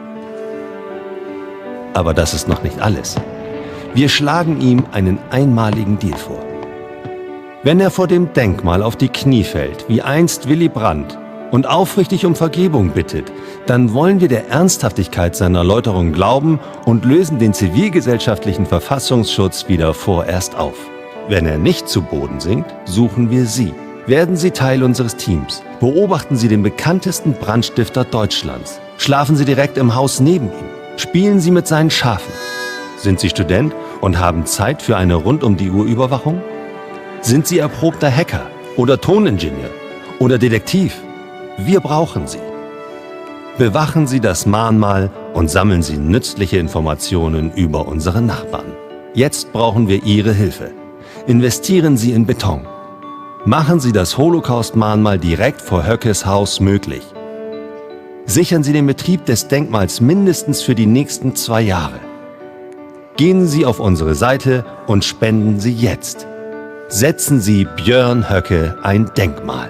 Aber das ist noch nicht alles. Wir schlagen ihm einen einmaligen Deal vor. Wenn er vor dem Denkmal auf die Knie fällt, wie einst Willy Brandt, und aufrichtig um Vergebung bittet, dann wollen wir der Ernsthaftigkeit seiner Erläuterung glauben und lösen den zivilgesellschaftlichen Verfassungsschutz wieder vorerst auf. Wenn er nicht zu Boden sinkt, suchen wir Sie. Werden Sie Teil unseres Teams. Beobachten Sie den bekanntesten Brandstifter Deutschlands. Schlafen Sie direkt im Haus neben ihm. Spielen Sie mit seinen Schafen. Sind Sie Student und haben Zeit für eine Rund-um-die-Uhr-Überwachung? Sind Sie erprobter Hacker oder Toningenieur oder Detektiv? Wir brauchen Sie. Bewachen Sie das Mahnmal und sammeln Sie nützliche Informationen über unsere Nachbarn. Jetzt brauchen wir Ihre Hilfe. Investieren Sie in Beton. Machen Sie das Holocaust-Mahnmal direkt vor Höckes Haus möglich. Sichern Sie den Betrieb des Denkmals mindestens für die nächsten zwei Jahre. Gehen Sie auf unsere Seite und spenden Sie jetzt. Setzen Sie Björn Höcke ein Denkmal.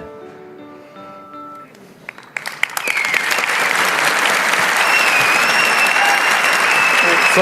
So.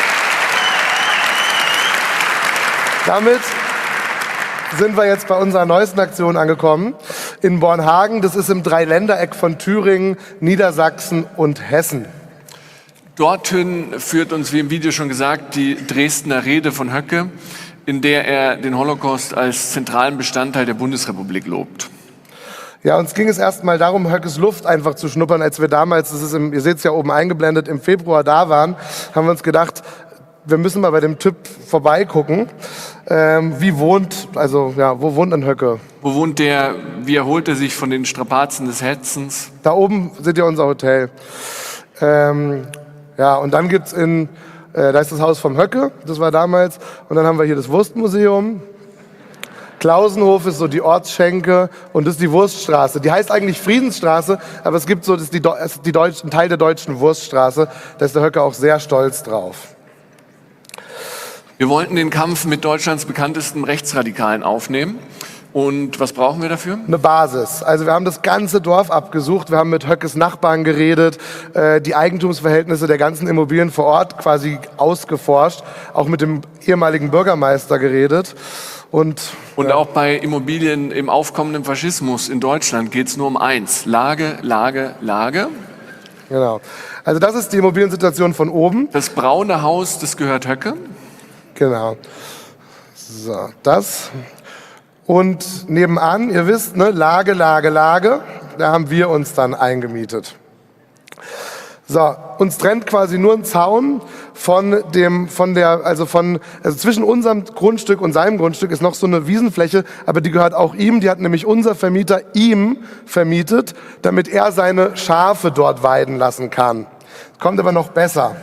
Damit sind wir jetzt bei unserer neuesten Aktion angekommen. In Bornhagen, das ist im Dreiländereck von Thüringen, Niedersachsen und Hessen. Dorthin führt uns, wie im Video schon gesagt, die Dresdner Rede von Höcke. in der er den Holocaust als zentralen Bestandteil der Bundesrepublik lobt. Ja, uns ging es erstmal darum, Höckes Luft einfach zu schnuppern. Als wir damals, das ist im, ihr seht es ja oben eingeblendet, im Februar da waren, haben wir uns gedacht, wir müssen mal bei dem Typ vorbeigucken. Ähm, wie wohnt, also ja, wo wohnt denn Höcke? Wo wohnt der? Wie erholt er sich von den Strapazen des Hetzens? Da oben seht ihr unser Hotel. Ähm, ja, und dann gibt's in, äh, da ist das Haus vom Höcke, das war damals. Und dann haben wir hier das Wurstmuseum. Klausenhof ist so die Ortsschenke und das ist die Wurststraße. Die heißt eigentlich Friedensstraße, aber es gibt so, das ist die, das ist die Deutsch, ein Teil der deutschen Wurststraße. Da ist der Höcke auch sehr stolz drauf. Wir wollten den Kampf mit Deutschlands bekanntesten Rechtsradikalen aufnehmen. Und was brauchen wir dafür? Eine Basis. Also wir haben das ganze Dorf abgesucht, wir haben mit Höckes Nachbarn geredet, äh, die Eigentumsverhältnisse der ganzen Immobilien vor Ort quasi ausgeforscht, auch mit dem ehemaligen Bürgermeister geredet. Und, Und ja. auch bei Immobilien im aufkommenden Faschismus in Deutschland geht es nur um eins. Lage, Lage, Lage. Genau. Also das ist die Immobiliensituation von oben. Das braune Haus, das gehört Höcke. Genau. So, das. Und nebenan, ihr wisst, ne, Lage, Lage, Lage, da haben wir uns dann eingemietet. So, uns trennt quasi nur ein Zaun von dem, von der, also von, also zwischen unserem Grundstück und seinem Grundstück ist noch so eine Wiesenfläche, aber die gehört auch ihm, die hat nämlich unser Vermieter ihm vermietet, damit er seine Schafe dort weiden lassen kann. Kommt aber noch besser.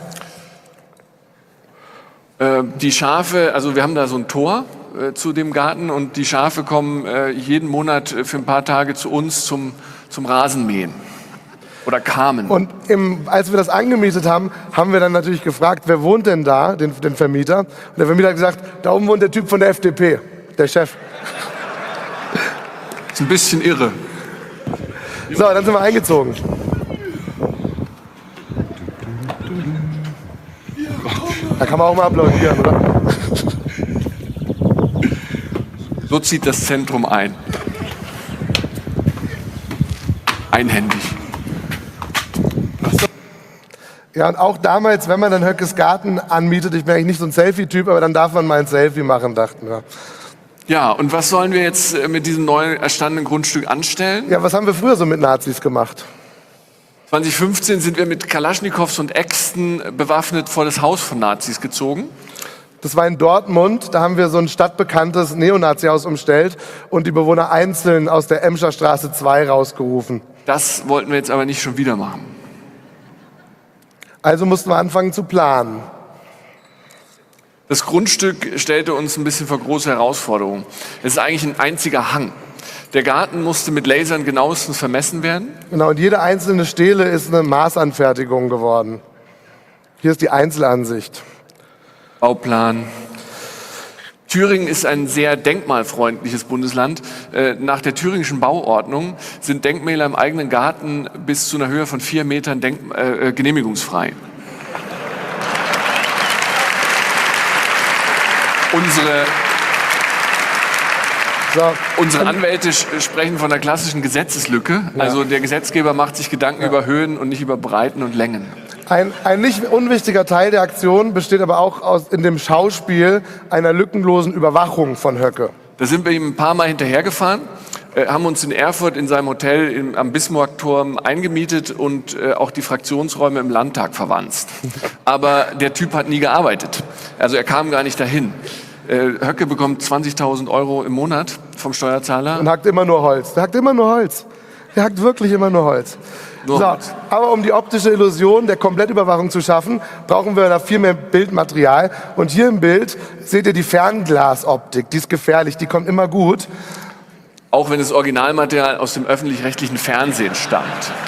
Die Schafe, also wir haben da so ein Tor äh, zu dem Garten und die Schafe kommen äh, jeden Monat für ein paar Tage zu uns zum, zum Rasenmähen. Oder kamen. Und im, als wir das angemietet haben, haben wir dann natürlich gefragt, wer wohnt denn da, den, den Vermieter? Und der Vermieter hat gesagt, da oben wohnt der Typ von der F D P, der Chef. Ist ein bisschen irre. So, dann sind wir eingezogen. Da kann man auch mal applaudieren, oder? So zieht das Zentrum ein. Einhändig. Ja, und auch damals, wenn man dann Höckes Garten anmietet, ich bin eigentlich nicht so ein Selfie-Typ, aber dann darf man mal ein Selfie machen, dachten wir. Ja, und was sollen wir jetzt mit diesem neu erstandenen Grundstück anstellen? Ja, was haben wir früher so mit Nazis gemacht? zwanzig fünfzehn sind wir mit Kalaschnikows und Äxten bewaffnet vor das Haus von Nazis gezogen. Das war in Dortmund, da haben wir so ein stadtbekanntes Neonazi-Haus umstellt und die Bewohner einzeln aus der Emscher Straße zwei rausgerufen. Das wollten wir jetzt aber nicht schon wieder machen. Also mussten wir anfangen zu planen. Das Grundstück stellte uns ein bisschen vor große Herausforderungen. Es ist eigentlich ein einziger Hang. Der Garten musste mit Lasern genauestens vermessen werden. Genau, und jede einzelne Stele ist eine Maßanfertigung geworden. Hier ist die Einzelansicht. Bauplan. Thüringen ist ein sehr denkmalfreundliches Bundesland. Nach der thüringischen Bauordnung sind Denkmäler im eigenen Garten bis zu einer Höhe von vier Metern denk- äh, genehmigungsfrei. Unsere, so. unsere Anwälte sprechen von einer klassischen Gesetzeslücke. Ja. Also der Gesetzgeber macht sich Gedanken ja. über Höhen und nicht über Breiten und Längen. Ein, ein nicht unwichtiger Teil der Aktion besteht aber auch aus, in dem Schauspiel einer lückenlosen Überwachung von Höcke. Da sind wir ihm ein paar Mal hinterhergefahren, äh, haben uns in Erfurt in seinem Hotel im, am Bismarckturm eingemietet und äh, auch die Fraktionsräume im Landtag verwanzt. Aber der Typ hat nie gearbeitet. Also er kam gar nicht dahin. Äh, Höcke bekommt zwanzigtausend Euro im Monat vom Steuerzahler. Und hackt immer nur Holz. Der hackt immer nur Holz. Der hackt wirklich immer nur Holz. Nur so, Holz. Aber um die optische Illusion der Komplettüberwachung zu schaffen, brauchen wir da viel mehr Bildmaterial. Und hier im Bild seht ihr die Fernglasoptik. Die ist gefährlich, die kommt immer gut. Auch wenn das Originalmaterial aus dem öffentlich-rechtlichen Fernsehen stammt.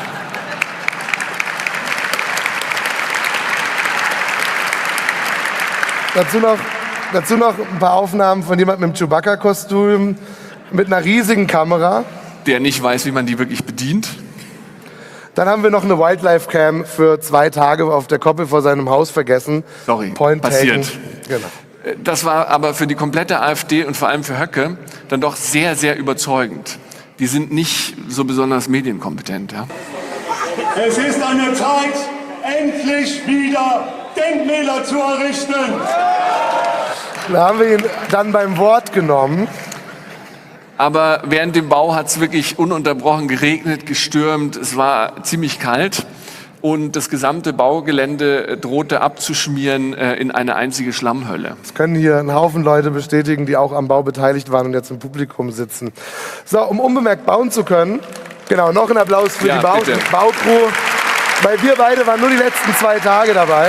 Dazu noch, dazu noch ein paar Aufnahmen von jemandem im Chewbacca-Kostüm mit einer riesigen Kamera. Der nicht weiß, wie man die wirklich bedient. Dann haben wir noch eine Wildlife-Cam für zwei Tage auf der Koppel vor seinem Haus vergessen. Sorry, Point passiert. Taken. Genau. Das war aber für die komplette AfD und vor allem für Höcke dann doch sehr, sehr überzeugend. Die sind nicht so besonders medienkompetent. Ja? Es ist an der Zeit, endlich wieder Denkmäler zu errichten. Da haben wir ihn dann beim Wort genommen. Aber während dem Bau hat es wirklich ununterbrochen geregnet, gestürmt, es war ziemlich kalt und das gesamte Baugelände drohte abzuschmieren äh, in eine einzige Schlammhölle. Das können hier ein Haufen Leute bestätigen, die auch am Bau beteiligt waren und jetzt im Publikum sitzen. So, um unbemerkt bauen zu können, genau, noch ein Applaus für Ja, die Bau bitte. Baucrew, weil wir beide waren nur die letzten zwei Tage dabei.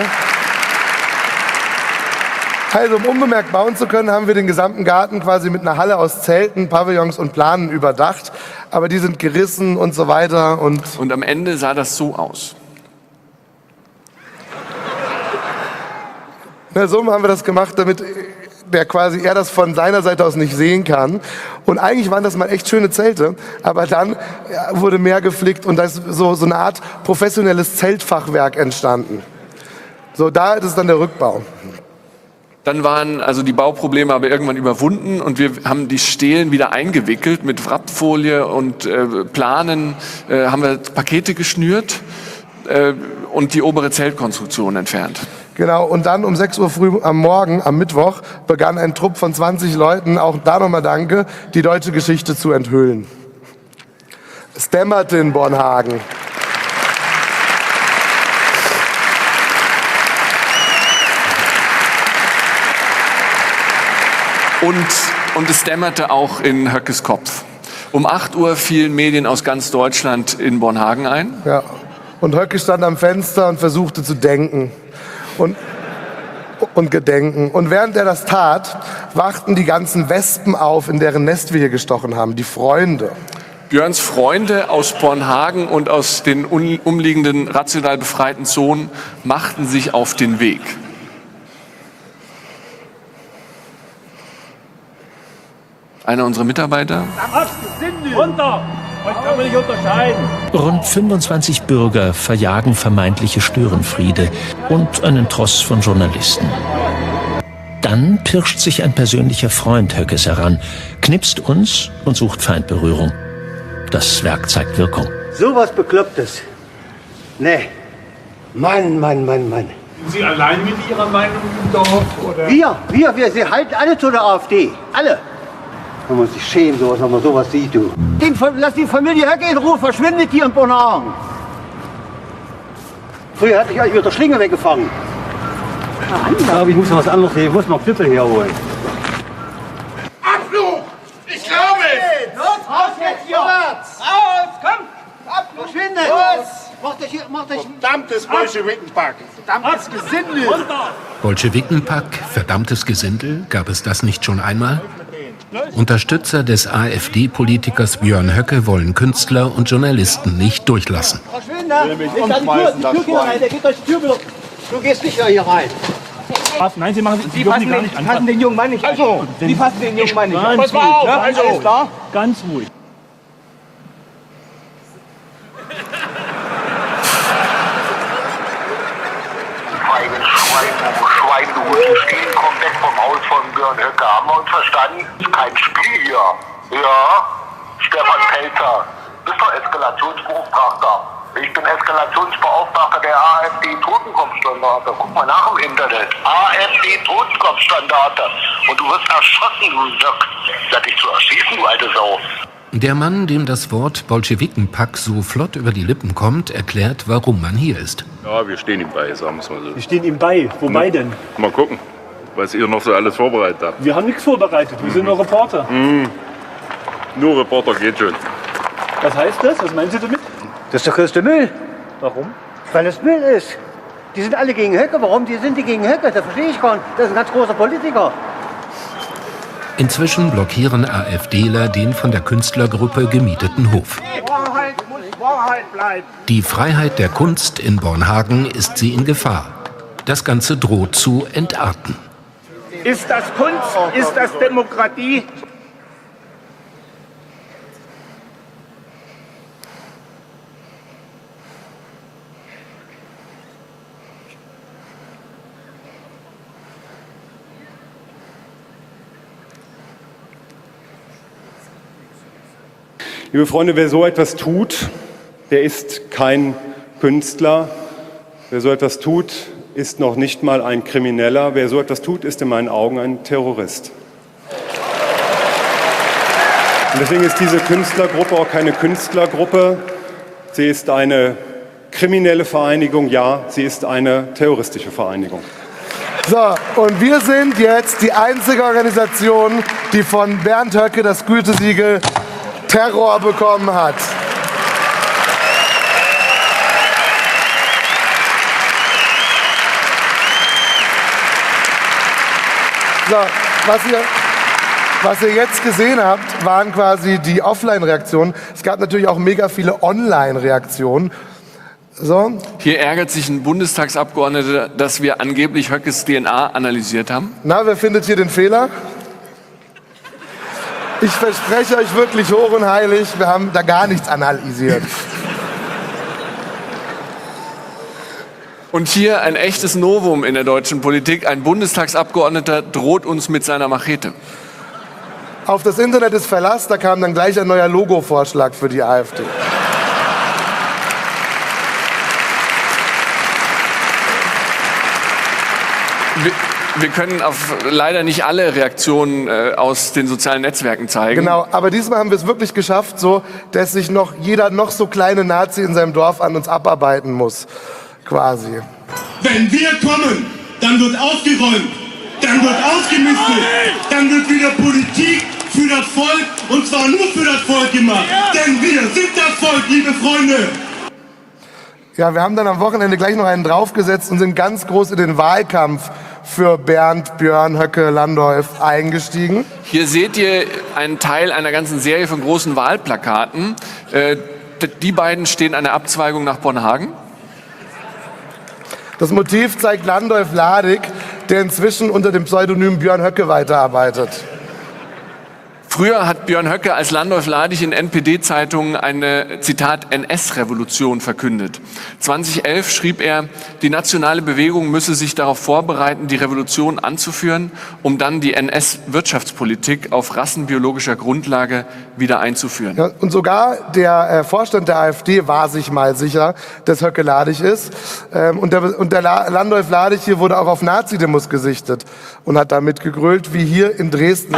Also, um unbemerkt bauen zu können, haben wir den gesamten Garten quasi mit einer Halle aus Zelten, Pavillons und Planen überdacht. Aber die sind gerissen und so weiter. Und, und am Ende sah das so aus. Na, so haben wir das gemacht, damit der quasi er das von seiner Seite aus nicht sehen kann. Und eigentlich waren das mal echt schöne Zelte. Aber dann wurde mehr geflickt und da ist so, so eine Art professionelles Zeltfachwerk entstanden. So, da ist dann der Rückbau. Dann waren also die Bauprobleme aber irgendwann überwunden und wir haben die Stelen wieder eingewickelt mit Wrappfolie und äh, Planen, äh, haben wir Pakete geschnürt äh, und die obere Zeltkonstruktion entfernt. Genau, und dann um sechs Uhr früh am Morgen, am Mittwoch, begann ein Trupp von zwanzig Leuten, auch da nochmal danke, die deutsche Geschichte zu enthüllen. Es dämmerte in Bornhagen. Und, und es dämmerte auch in Höckes Kopf. Um acht Uhr fielen Medien aus ganz Deutschland in Bornhagen ein. Ja. Und Höcke stand am Fenster und versuchte zu denken und, und gedenken. Und während er das tat, wachten die ganzen Wespen auf, in deren Nest wir hier gestochen haben, die Freunde. Björns Freunde aus Bornhagen und aus den umliegenden rational befreiten Zonen machten sich auf den Weg. Einer unserer Mitarbeiter. Runter! Euch kann man nicht unterscheiden. Rund fünfundzwanzig Bürger verjagen vermeintliche Störenfriede und einen Tross von Journalisten. Dann pirscht sich ein persönlicher Freund Höckes heran, knipst uns und sucht Feindberührung. Das Werk zeigt Wirkung. Sowas Beklopptes. Nee. Mann, Mann, Mann, Mann. Sind Sie allein mit Ihrer Meinung im Dorf? Oder? Wir, wir, wir, Sie halten alle zu der AfD. Alle. Man muss sich schämen, sowas, wenn man sowas sieht, du. Den, lass die Familie Höcke in Ruhe, verschwindet hier in Bornhagen. Früher hatte ich euch mit der Schlinge weggefangen. Ich glaube, ich muss noch was anderes sehen. Ich muss noch Knüppel herholen. Abflug! Ich glaube es! Los, raus jetzt hier! Raus, komm! Abflug! Verschwindet! Los! Macht euch hier, macht euch... Verdammtes Bolschewikenpack! Verdammtes Gesindel! Bolschewikenpack, verdammtes Gesindel, gab es das nicht schon einmal? Unterstützer des AfD-Politikers Björn Höcke wollen Künstler und Journalisten nicht durchlassen. Verschwinde! Ich kann die Tür, die Tür geht rein, der geht durch die Tür wieder. Du gehst nicht mehr hier rein. Nein, Sie machen Sie passen den, nicht passen den jungen Mann nicht an. Also, Sie passen den jungen Mann nicht an. Pass mal auf, ja? also, Alles klar? Ganz ruhig. Schwein, du musst stehen, komm weg vom Haus von Björn Höcke. Haben wir uns verstanden? Ist kein Spiel hier. Ja, Stefan Pelzer, bist doch Eskalationsbeauftragter. Ich bin Eskalationsbeauftragter der AfD-Totenkopfstandarte. Guck mal nach im Internet. AfD-Totenkopfstandarte. Und du wirst erschossen, du Sack. Sag dich zu erschießen, du alte Sau. Der Mann, dem das Wort Bolschewikenpack so flott über die Lippen kommt, erklärt, warum man hier ist. Ja, wir stehen ihm bei, sagen wir es mal so. Wir stehen ihm bei. Wobei denn? Mal gucken, was ihr noch so alles vorbereitet habt. Wir haben nichts vorbereitet. Wir sind nur Reporter. Mmh. Nur Reporter geht schon. Was heißt das? Was meinen Sie damit? Das ist der größte Müll. Warum? Weil es Müll ist. Die sind alle gegen Höcke. Warum? Die sind die gegen Höcke. Das verstehe ich gar nicht. Das ist ein ganz großer Politiker. Inzwischen blockieren AfDler den von der Künstlergruppe gemieteten Hof. Wahrheit muss Wahrheit bleiben. Die Freiheit der Kunst in Bornhagen ist sie in Gefahr. Das Ganze droht zu entarten. Ist das Kunst? Ist das Demokratie? Liebe Freunde, wer so etwas tut, der ist kein Künstler. Wer so etwas tut, ist noch nicht mal ein Krimineller. Wer so etwas tut, ist in meinen Augen ein Terrorist. Und deswegen ist diese Künstlergruppe auch keine Künstlergruppe. Sie ist eine kriminelle Vereinigung, ja, sie ist eine terroristische Vereinigung. So, und wir sind jetzt die einzige Organisation, die von Bernd Höcke das Gütesiegel Terror bekommen hat. So, was ihr, was ihr jetzt gesehen habt, waren quasi die Offline-Reaktionen. Es gab natürlich auch mega viele Online-Reaktionen. So. Hier ärgert sich ein Bundestagsabgeordneter, dass wir angeblich Höckes D N A analysiert haben. Na, wer findet hier den Fehler? Ich verspreche euch wirklich hoch und heilig, wir haben da gar nichts analysiert. Und hier ein echtes Novum in der deutschen Politik. Ein Bundestagsabgeordneter droht uns mit seiner Machete. Auf das Internet ist Verlass, da kam dann gleich ein neuer Logo-Vorschlag für die AfD. Wir, wir können auf leider nicht alle Reaktionen äh, aus den sozialen Netzwerken zeigen. Genau, aber diesmal haben wir es wirklich geschafft, so, dass sich noch jeder noch so kleine Nazi in seinem Dorf an uns abarbeiten muss, quasi. Wenn wir kommen, dann wird aufgeräumt, dann wird ausgemistet, dann wird wieder Politik für das Volk und zwar nur für das Volk gemacht. Denn wir sind das Volk, liebe Freunde. Ja, wir haben dann am Wochenende gleich noch einen draufgesetzt und sind ganz groß in den Wahlkampf für Bernd, Björn, Höcke, Landolf eingestiegen. Hier seht ihr einen Teil einer ganzen Serie von großen Wahlplakaten. Äh, die beiden stehen an der Abzweigung nach Bornhagen. Das Motiv zeigt Landolf Ladig, der inzwischen unter dem Pseudonym Björn Höcke weiterarbeitet. Früher hat Björn Höcke als Landolf Ladig in N P D-Zeitungen eine, Zitat, N S-Revolution verkündet. zweitausendelf schrieb er, die nationale Bewegung müsse sich darauf vorbereiten, die Revolution anzuführen, um dann die N S-Wirtschaftspolitik auf rassenbiologischer Grundlage wieder einzuführen. Ja, und sogar der äh, Vorstand der AfD war sich mal sicher, dass Höcke Ladig ist. Ähm, und der, und der La Landolf Ladig hier wurde auch auf Nazi-Demos gesichtet und hat damit gegrölt, wie hier in Dresden.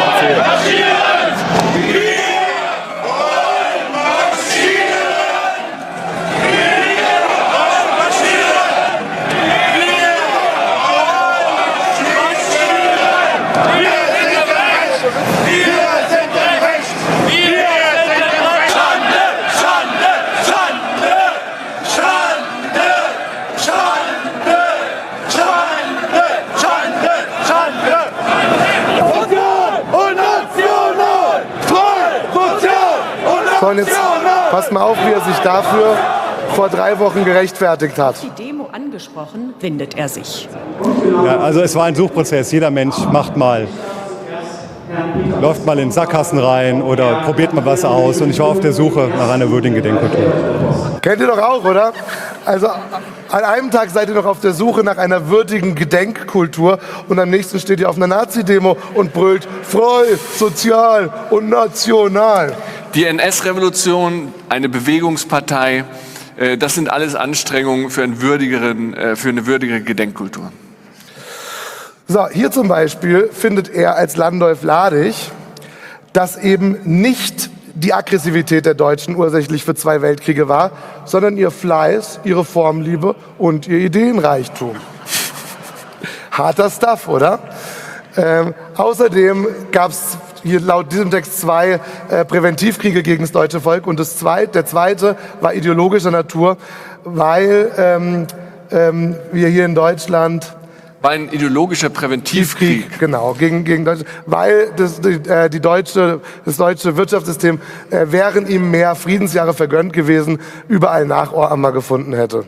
So, und jetzt passt mal auf, wie er sich dafür vor drei Wochen gerechtfertigt hat. Die Demo angesprochen, windet er sich. Ja, also es war ein Suchprozess. Jeder Mensch macht mal, läuft mal in Sackgassen rein oder probiert mal was aus. Und ich war auf der Suche nach einer würdigen Gedenkkultur. Kennt ihr doch auch, oder? Also an einem Tag seid ihr noch auf der Suche nach einer würdigen Gedenkkultur und am nächsten steht ihr auf einer Nazi-Demo und brüllt frei, sozial und national. Die N S-Revolution, eine Bewegungspartei, äh, das sind alles Anstrengungen für, einen würdigeren, äh, für eine würdigere Gedenkkultur. So, hier zum Beispiel findet er als Landolf Ladig, dass eben nicht die Aggressivität der Deutschen ursächlich für zwei Weltkriege war, sondern ihr Fleiß, ihre Formliebe und ihr Ideenreichtum. Harter Stuff, oder? Ähm, außerdem gab es hier laut diesem Text zwei äh, Präventivkriege gegen das deutsche Volk und das zweite, der zweite war ideologischer Natur, weil ähm, ähm, wir hier in Deutschland war ein ideologischer Präventivkrieg. Krieg, genau, gegen, gegen Deutschland, weil das, die, äh, die deutsche, das deutsche Wirtschaftssystem äh, wären ihm mehr Friedensjahre vergönnt gewesen, überall Nachahmer gefunden hätte.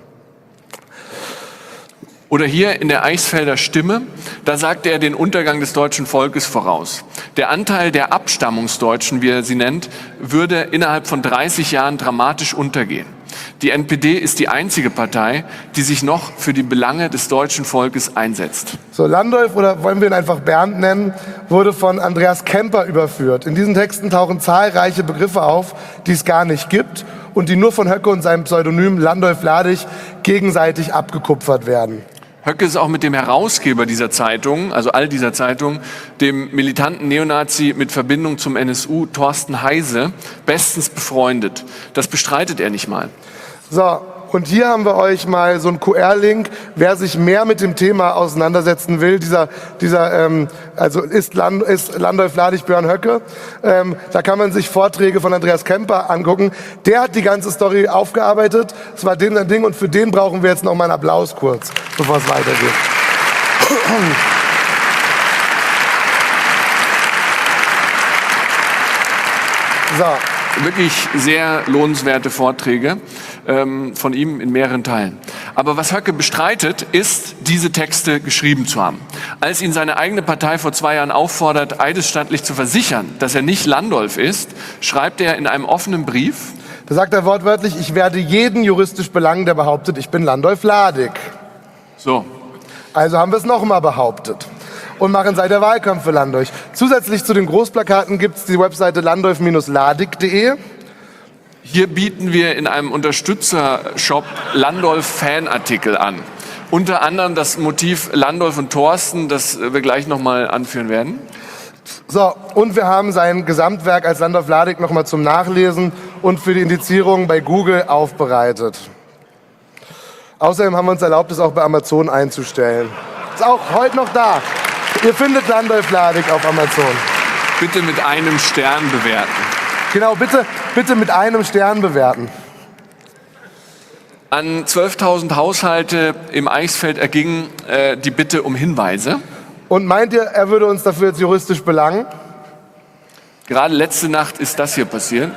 Oder hier in der Eichsfelder Stimme, da sagte er den Untergang des deutschen Volkes voraus. Der Anteil der Abstammungsdeutschen, wie er sie nennt, würde innerhalb von dreißig Jahren dramatisch untergehen. Die N P D ist die einzige Partei, die sich noch für die Belange des deutschen Volkes einsetzt. So, Landolf, oder wollen wir ihn einfach Bernd nennen, wurde von Andreas Kemper überführt. In diesen Texten tauchen zahlreiche Begriffe auf, die es gar nicht gibt und die nur von Höcke und seinem Pseudonym Landolf Ladig gegenseitig abgekupfert werden. Höcke ist auch mit dem Herausgeber dieser Zeitung, also all dieser Zeitung, dem militanten Neonazi mit Verbindung zum N S U, Thorsten Heise, bestens befreundet. Das bestreitet er nicht mal. So, und hier haben wir euch mal so einen Q R-Link, wer sich mehr mit dem Thema auseinandersetzen will. Dieser, dieser ähm, also ist, Land, ist Landolf Ladig Björn Höcke. Ähm, da kann man sich Vorträge von Andreas Kemper angucken. Der hat die ganze Story aufgearbeitet. Das war dem sein Ding und für den brauchen wir jetzt noch mal einen Applaus kurz, bevor es weitergeht. So. Wirklich sehr lohnenswerte Vorträge ähm, von ihm in mehreren Teilen. Aber was Höcke bestreitet, ist, diese Texte geschrieben zu haben. Als ihn seine eigene Partei vor zwei Jahren auffordert, eidesstattlich zu versichern, dass er nicht Landolf ist, schreibt er in einem offenen Brief: Da sagt er wortwörtlich, ich werde jeden juristisch belangen, der behauptet, ich bin Landolf Ladig. So. Also haben wir es noch mal behauptet. Und machen seit der Wahlkampf für Landolf. Zusätzlich zu den Großplakaten gibt es die Webseite landolf ladig punkt de. Hier bieten wir in einem Unterstützershop Landolf-Fanartikel an. Unter anderem das Motiv Landolf und Thorsten, das wir gleich noch mal anführen werden. So, und wir haben sein Gesamtwerk als Landolf Ladig noch mal zum Nachlesen und für die Indizierung bei Google aufbereitet. Außerdem haben wir uns erlaubt, es auch bei Amazon einzustellen. Ist auch heute noch da. Ihr findet Landolf Ladig auf Amazon. Bitte mit einem Stern bewerten. Genau, bitte, bitte mit einem Stern bewerten. An zwölftausend Haushalte im Eichsfeld erging äh, die Bitte um Hinweise. Und meint ihr, er würde uns dafür jetzt juristisch belangen? Gerade letzte Nacht ist das hier passiert.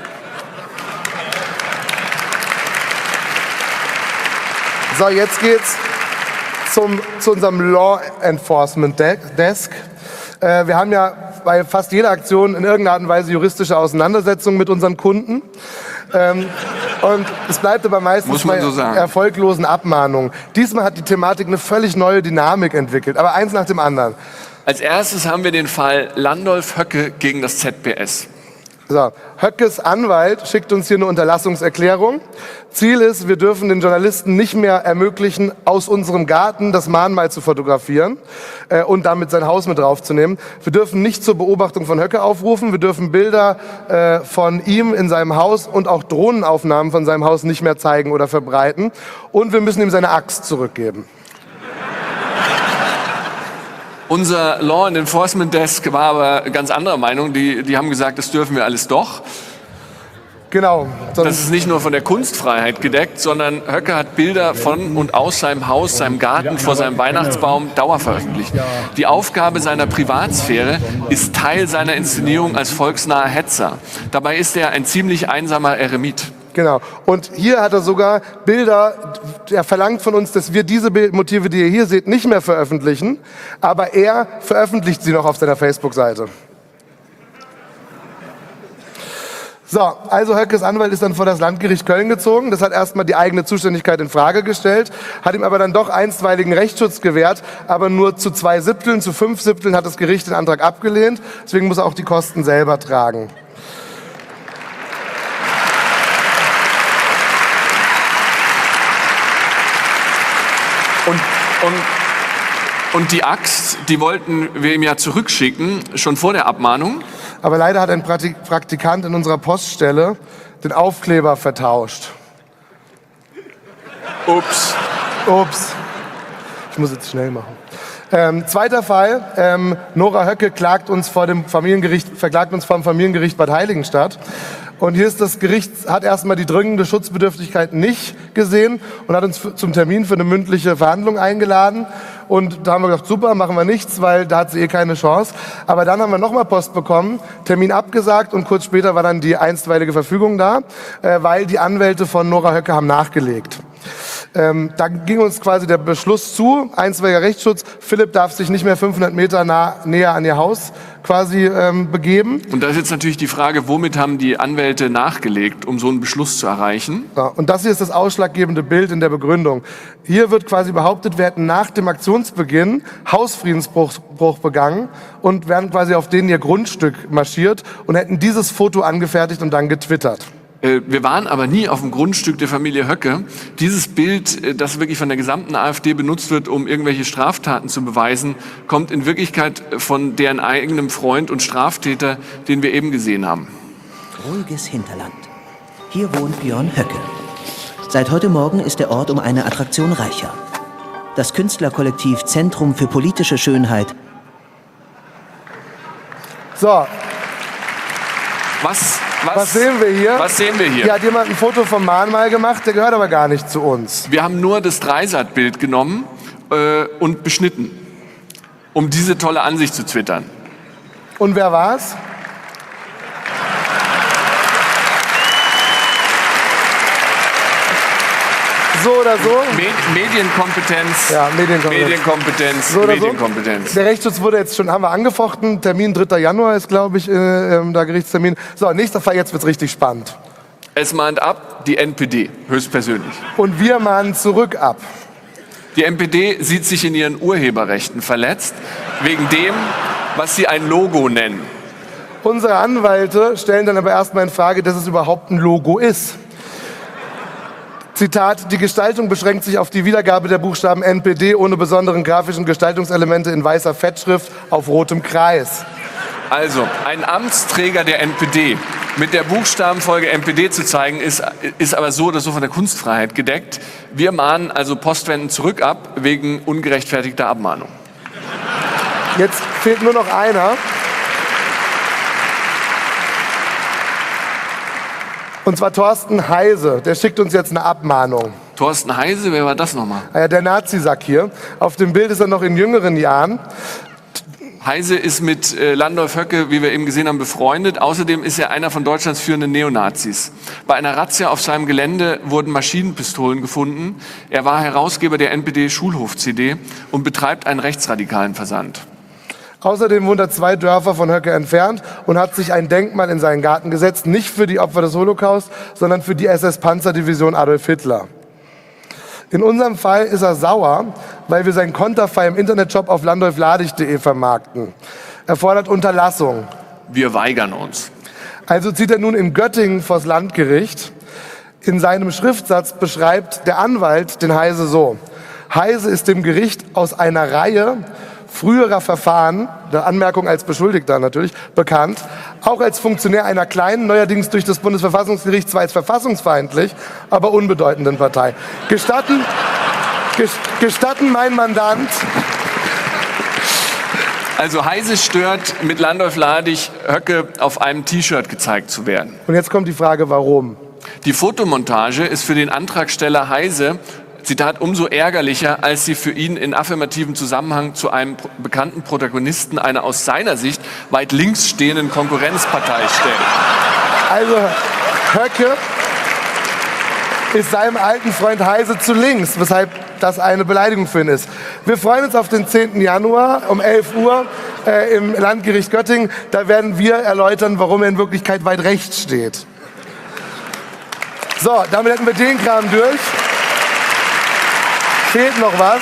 So, jetzt geht's zum, zu unserem Law Enforcement Desk. Äh, wir haben ja bei fast jeder Aktion in irgendeiner Art und Weise juristische Auseinandersetzungen mit unseren Kunden. Ähm, und es bleibt aber meistens bei so erfolglosen Abmahnungen. Diesmal hat die Thematik eine völlig neue Dynamik entwickelt, aber eins nach dem anderen. Als erstes haben wir den Fall Landolf Höcke gegen das Z P S. So, Höckes Anwalt schickt uns hier eine Unterlassungserklärung. Ziel ist, wir dürfen den Journalisten nicht mehr ermöglichen, aus unserem Garten das Mahnmal zu fotografieren äh, und damit sein Haus mit draufzunehmen. Wir dürfen nicht zur Beobachtung von Höcke aufrufen. Wir dürfen Bilder äh, von ihm in seinem Haus und auch Drohnenaufnahmen von seinem Haus nicht mehr zeigen oder verbreiten. Und wir müssen ihm seine Axt zurückgeben. Unser Law and Enforcement Desk war aber ganz anderer Meinung. Die, die haben gesagt, das dürfen wir alles doch. Genau. Das ist nicht nur von der Kunstfreiheit gedeckt, sondern Höcke hat Bilder von und aus seinem Haus, seinem Garten, vor seinem Weihnachtsbaum dauerveröffentlicht. Die Aufgabe seiner Privatsphäre ist Teil seiner Inszenierung als volksnaher Hetzer. Dabei ist er ein ziemlich einsamer Eremit. Genau. Und hier hat er sogar Bilder, er verlangt von uns, dass wir diese Bildmotive, die ihr hier seht, nicht mehr veröffentlichen, aber er veröffentlicht sie noch auf seiner Facebook-Seite. So, also Höckes Anwalt ist dann vor das Landgericht Köln gezogen. Das hat erstmal die eigene Zuständigkeit in Frage gestellt, hat ihm aber dann doch einstweiligen Rechtsschutz gewährt, aber nur zu zwei Siebteln, zu fünf Siebteln hat das Gericht den Antrag abgelehnt. Deswegen muss er auch die Kosten selber tragen. Und, und, und die Axt, die wollten wir ihm ja zurückschicken, schon vor der Abmahnung. Aber leider hat ein Praktikant in unserer Poststelle den Aufkleber vertauscht. Ups. Ups. Ich muss jetzt schnell machen. Ähm, zweiter Fall. Ähm, Nora Höcke klagt uns vor dem Familiengericht, verklagt uns vor dem Familiengericht Bad Heiligenstadt. Und hier ist das Gericht, hat erstmal die dringende Schutzbedürftigkeit nicht gesehen und hat uns zum Termin für eine mündliche Verhandlung eingeladen. Und da haben wir gedacht, super, machen wir nichts, weil da hat sie eh keine Chance. Aber dann haben wir nochmal Post bekommen, Termin abgesagt und kurz später war dann die einstweilige Verfügung da, äh, weil die Anwälte von Nora Höcke haben nachgelegt. Ähm, da ging uns quasi der Beschluss zu, einstweiliger Rechtsschutz, Philipp darf sich nicht mehr fünfhundert Meter nah, näher an ihr Haus quasi ähm, begeben. Und da ist jetzt natürlich die Frage, womit haben die Anwälte nachgelegt, um so einen Beschluss zu erreichen? Ja, und das hier ist das ausschlaggebende Bild in der Begründung. Hier wird quasi behauptet, wir hätten nach dem Aktionsbeginn Hausfriedensbruch begangen und wären quasi auf denen ihr Grundstück marschiert und hätten dieses Foto angefertigt und dann getwittert. Wir waren aber nie auf dem Grundstück der Familie Höcke. Dieses Bild, das wirklich von der gesamten AfD benutzt wird, um irgendwelche Straftaten zu beweisen, kommt in Wirklichkeit von deren eigenem Freund und Straftäter, den wir eben gesehen haben. Ruhiges Hinterland. Hier wohnt Björn Höcke. Seit heute Morgen ist der Ort um eine Attraktion reicher. Das Künstlerkollektiv Zentrum für politische Schönheit. So. Was, was, was sehen wir hier? Was sehen wir hier? Hier hat jemand ein Foto vom Mahnmal gemacht, der gehört aber gar nicht zu uns. Wir haben nur das Dreisat-Bild genommen äh, und beschnitten, um diese tolle Ansicht zu twittern. Und wer war's? So oder so? Med Medienkompetenz. Ja, Medienkompetenz. Medienkompetenz. So oder Medienkompetenz. So? Der Rechtsschutz wurde jetzt schon, haben wir angefochten. Termin dritter Januar ist, glaube ich, äh, äh, der Gerichtstermin. So, nächster Fall, jetzt wird's richtig spannend. Es mahnt ab die N P D, höchstpersönlich. Und wir mahnen zurück ab. Die N P D sieht sich in ihren Urheberrechten verletzt, wegen dem, was sie ein Logo nennen. Unsere Anwälte stellen dann aber erstmal in Frage, dass es überhaupt ein Logo ist. Zitat, die Gestaltung beschränkt sich auf die Wiedergabe der Buchstaben N P D ohne besonderen grafischen Gestaltungselemente in weißer Fettschrift auf rotem Kreis. Also, ein Amtsträger der N P D mit der Buchstabenfolge N P D zu zeigen, ist, ist aber so oder so von der Kunstfreiheit gedeckt. Wir mahnen also postwendend zurück ab, wegen ungerechtfertigter Abmahnung. Jetzt fehlt nur noch einer. Und zwar Thorsten Heise, der schickt uns jetzt eine Abmahnung. Thorsten Heise, wer war das nochmal? Ja, der Nazisack hier. Auf dem Bild ist er noch in jüngeren Jahren. Heise ist mit äh, Landolf Höcke, wie wir eben gesehen haben, befreundet. Außerdem ist er einer von Deutschlands führenden Neonazis. Bei einer Razzia auf seinem Gelände wurden Maschinenpistolen gefunden. Er war Herausgeber der N P D-Schulhof-C D und betreibt einen rechtsradikalen Versand. Außerdem wohnt er zwei Dörfer von Höcke entfernt und hat sich ein Denkmal in seinen Garten gesetzt, nicht für die Opfer des Holocaust, sondern für die S S-Panzerdivision Adolf Hitler. In unserem Fall ist er sauer, weil wir sein Konterfei im Internetshop auf landolfladig punkt de vermarkten. Er fordert Unterlassung. Wir weigern uns. Also zieht er nun in Göttingen vors Landgericht. In seinem Schriftsatz beschreibt der Anwalt den Heise so: Heise ist dem Gericht aus einer Reihe früherer Verfahren, der Anmerkung als Beschuldigter natürlich, bekannt, auch als Funktionär einer kleinen, neuerdings durch das Bundesverfassungsgericht zwar als verfassungsfeindlich, aber unbedeutenden Partei. Gestatten, gestatten mein Mandant... Also Heise stört, mit Landolf-Ladig Höcke auf einem T-Shirt gezeigt zu werden. Und jetzt kommt die Frage, warum? Die Fotomontage ist für den Antragsteller Heise, Zitat, umso ärgerlicher, als sie für ihn in affirmativem Zusammenhang zu einem bekannten Protagonisten einer aus seiner Sicht weit links stehenden Konkurrenzpartei stellt. Also Höcke ist seinem alten Freund Heise zu links, weshalb das eine Beleidigung für ihn ist. Wir freuen uns auf den zehnten Januar um elf Uhr äh, im Landgericht Göttingen. Da werden wir erläutern, warum er in Wirklichkeit weit rechts steht. So, damit hätten wir den Kram durch. Fehlt noch was?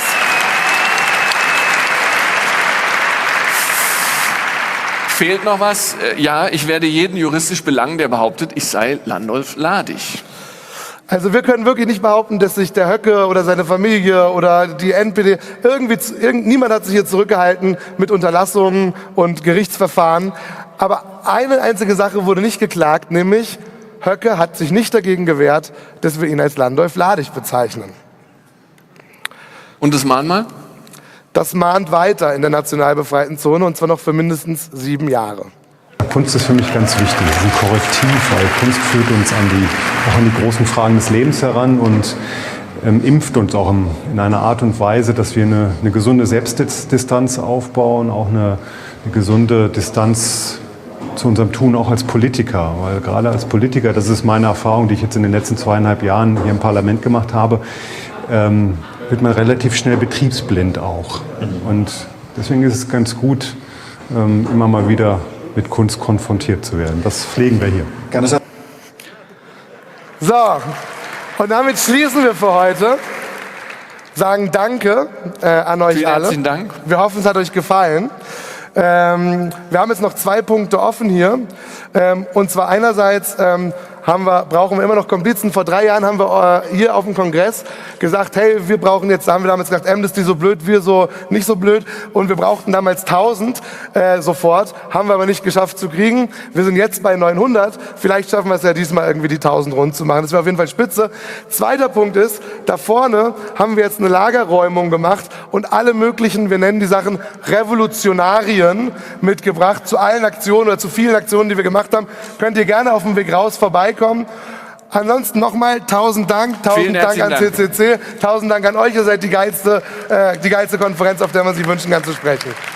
Fehlt noch was? Ja, ich werde jeden juristisch belangen, der behauptet, ich sei Landolf-Ladig. Also wir können wirklich nicht behaupten, dass sich der Höcke oder seine Familie oder die N P D irgendwie, irgend, niemand hat sich hier zurückgehalten mit Unterlassungen und Gerichtsverfahren. Aber eine einzige Sache wurde nicht geklagt, nämlich Höcke hat sich nicht dagegen gewehrt, dass wir ihn als Landolf-Ladig bezeichnen. Und das Mahnmal? Das mahnt weiter in der national befreiten Zone, und zwar noch für mindestens sieben Jahre. Kunst ist für mich ganz wichtig, ein Korrektiv, weil Kunst führt uns an die, auch an die großen Fragen des Lebens heran und ähm, impft uns auch im, in einer Art und Weise, dass wir eine, eine gesunde Selbstdistanz aufbauen, auch eine, eine gesunde Distanz zu unserem Tun, auch als Politiker. Weil gerade als Politiker, das ist meine Erfahrung, die ich jetzt in den letzten zweieinhalb Jahren hier im Parlament gemacht habe, ähm, wird man relativ schnell betriebsblind auch. Und deswegen ist es ganz gut, ähm, immer mal wieder mit Kunst konfrontiert zu werden. Das pflegen wir hier. So, und damit schließen wir für heute. Sagen Danke äh, an euch Vielen alle. Herzlichen Dank. Wir hoffen, es hat euch gefallen. Ähm, wir haben jetzt noch zwei Punkte offen hier. Ähm, und zwar einerseits ähm, haben wir, brauchen wir immer noch Komplizen. Vor drei Jahren haben wir äh, hier auf dem Kongress gesagt, hey, wir brauchen jetzt, da haben wir damals gesagt, Amnesty so blöd, wir so nicht so blöd. Und wir brauchten damals tausend äh, sofort, haben wir aber nicht geschafft zu kriegen. Wir sind jetzt bei neunhundert. Vielleicht schaffen wir es ja diesmal irgendwie die tausend rund zu machen. Das wäre auf jeden Fall spitze. Zweiter Punkt ist, da vorne haben wir jetzt eine Lagerräumung gemacht und alle möglichen, wir nennen die Sachen Revolutionarien mitgebracht zu allen Aktionen oder zu vielen Aktionen, die wir gemacht haben. Könnt ihr gerne auf dem Weg raus vorbeikommen. Ansonsten nochmal tausend Dank, tausend Dank an C C C, tausend Dank an euch. Ihr seid die geilste, äh, die geilste Konferenz, auf der man sich wünschen kann zu sprechen.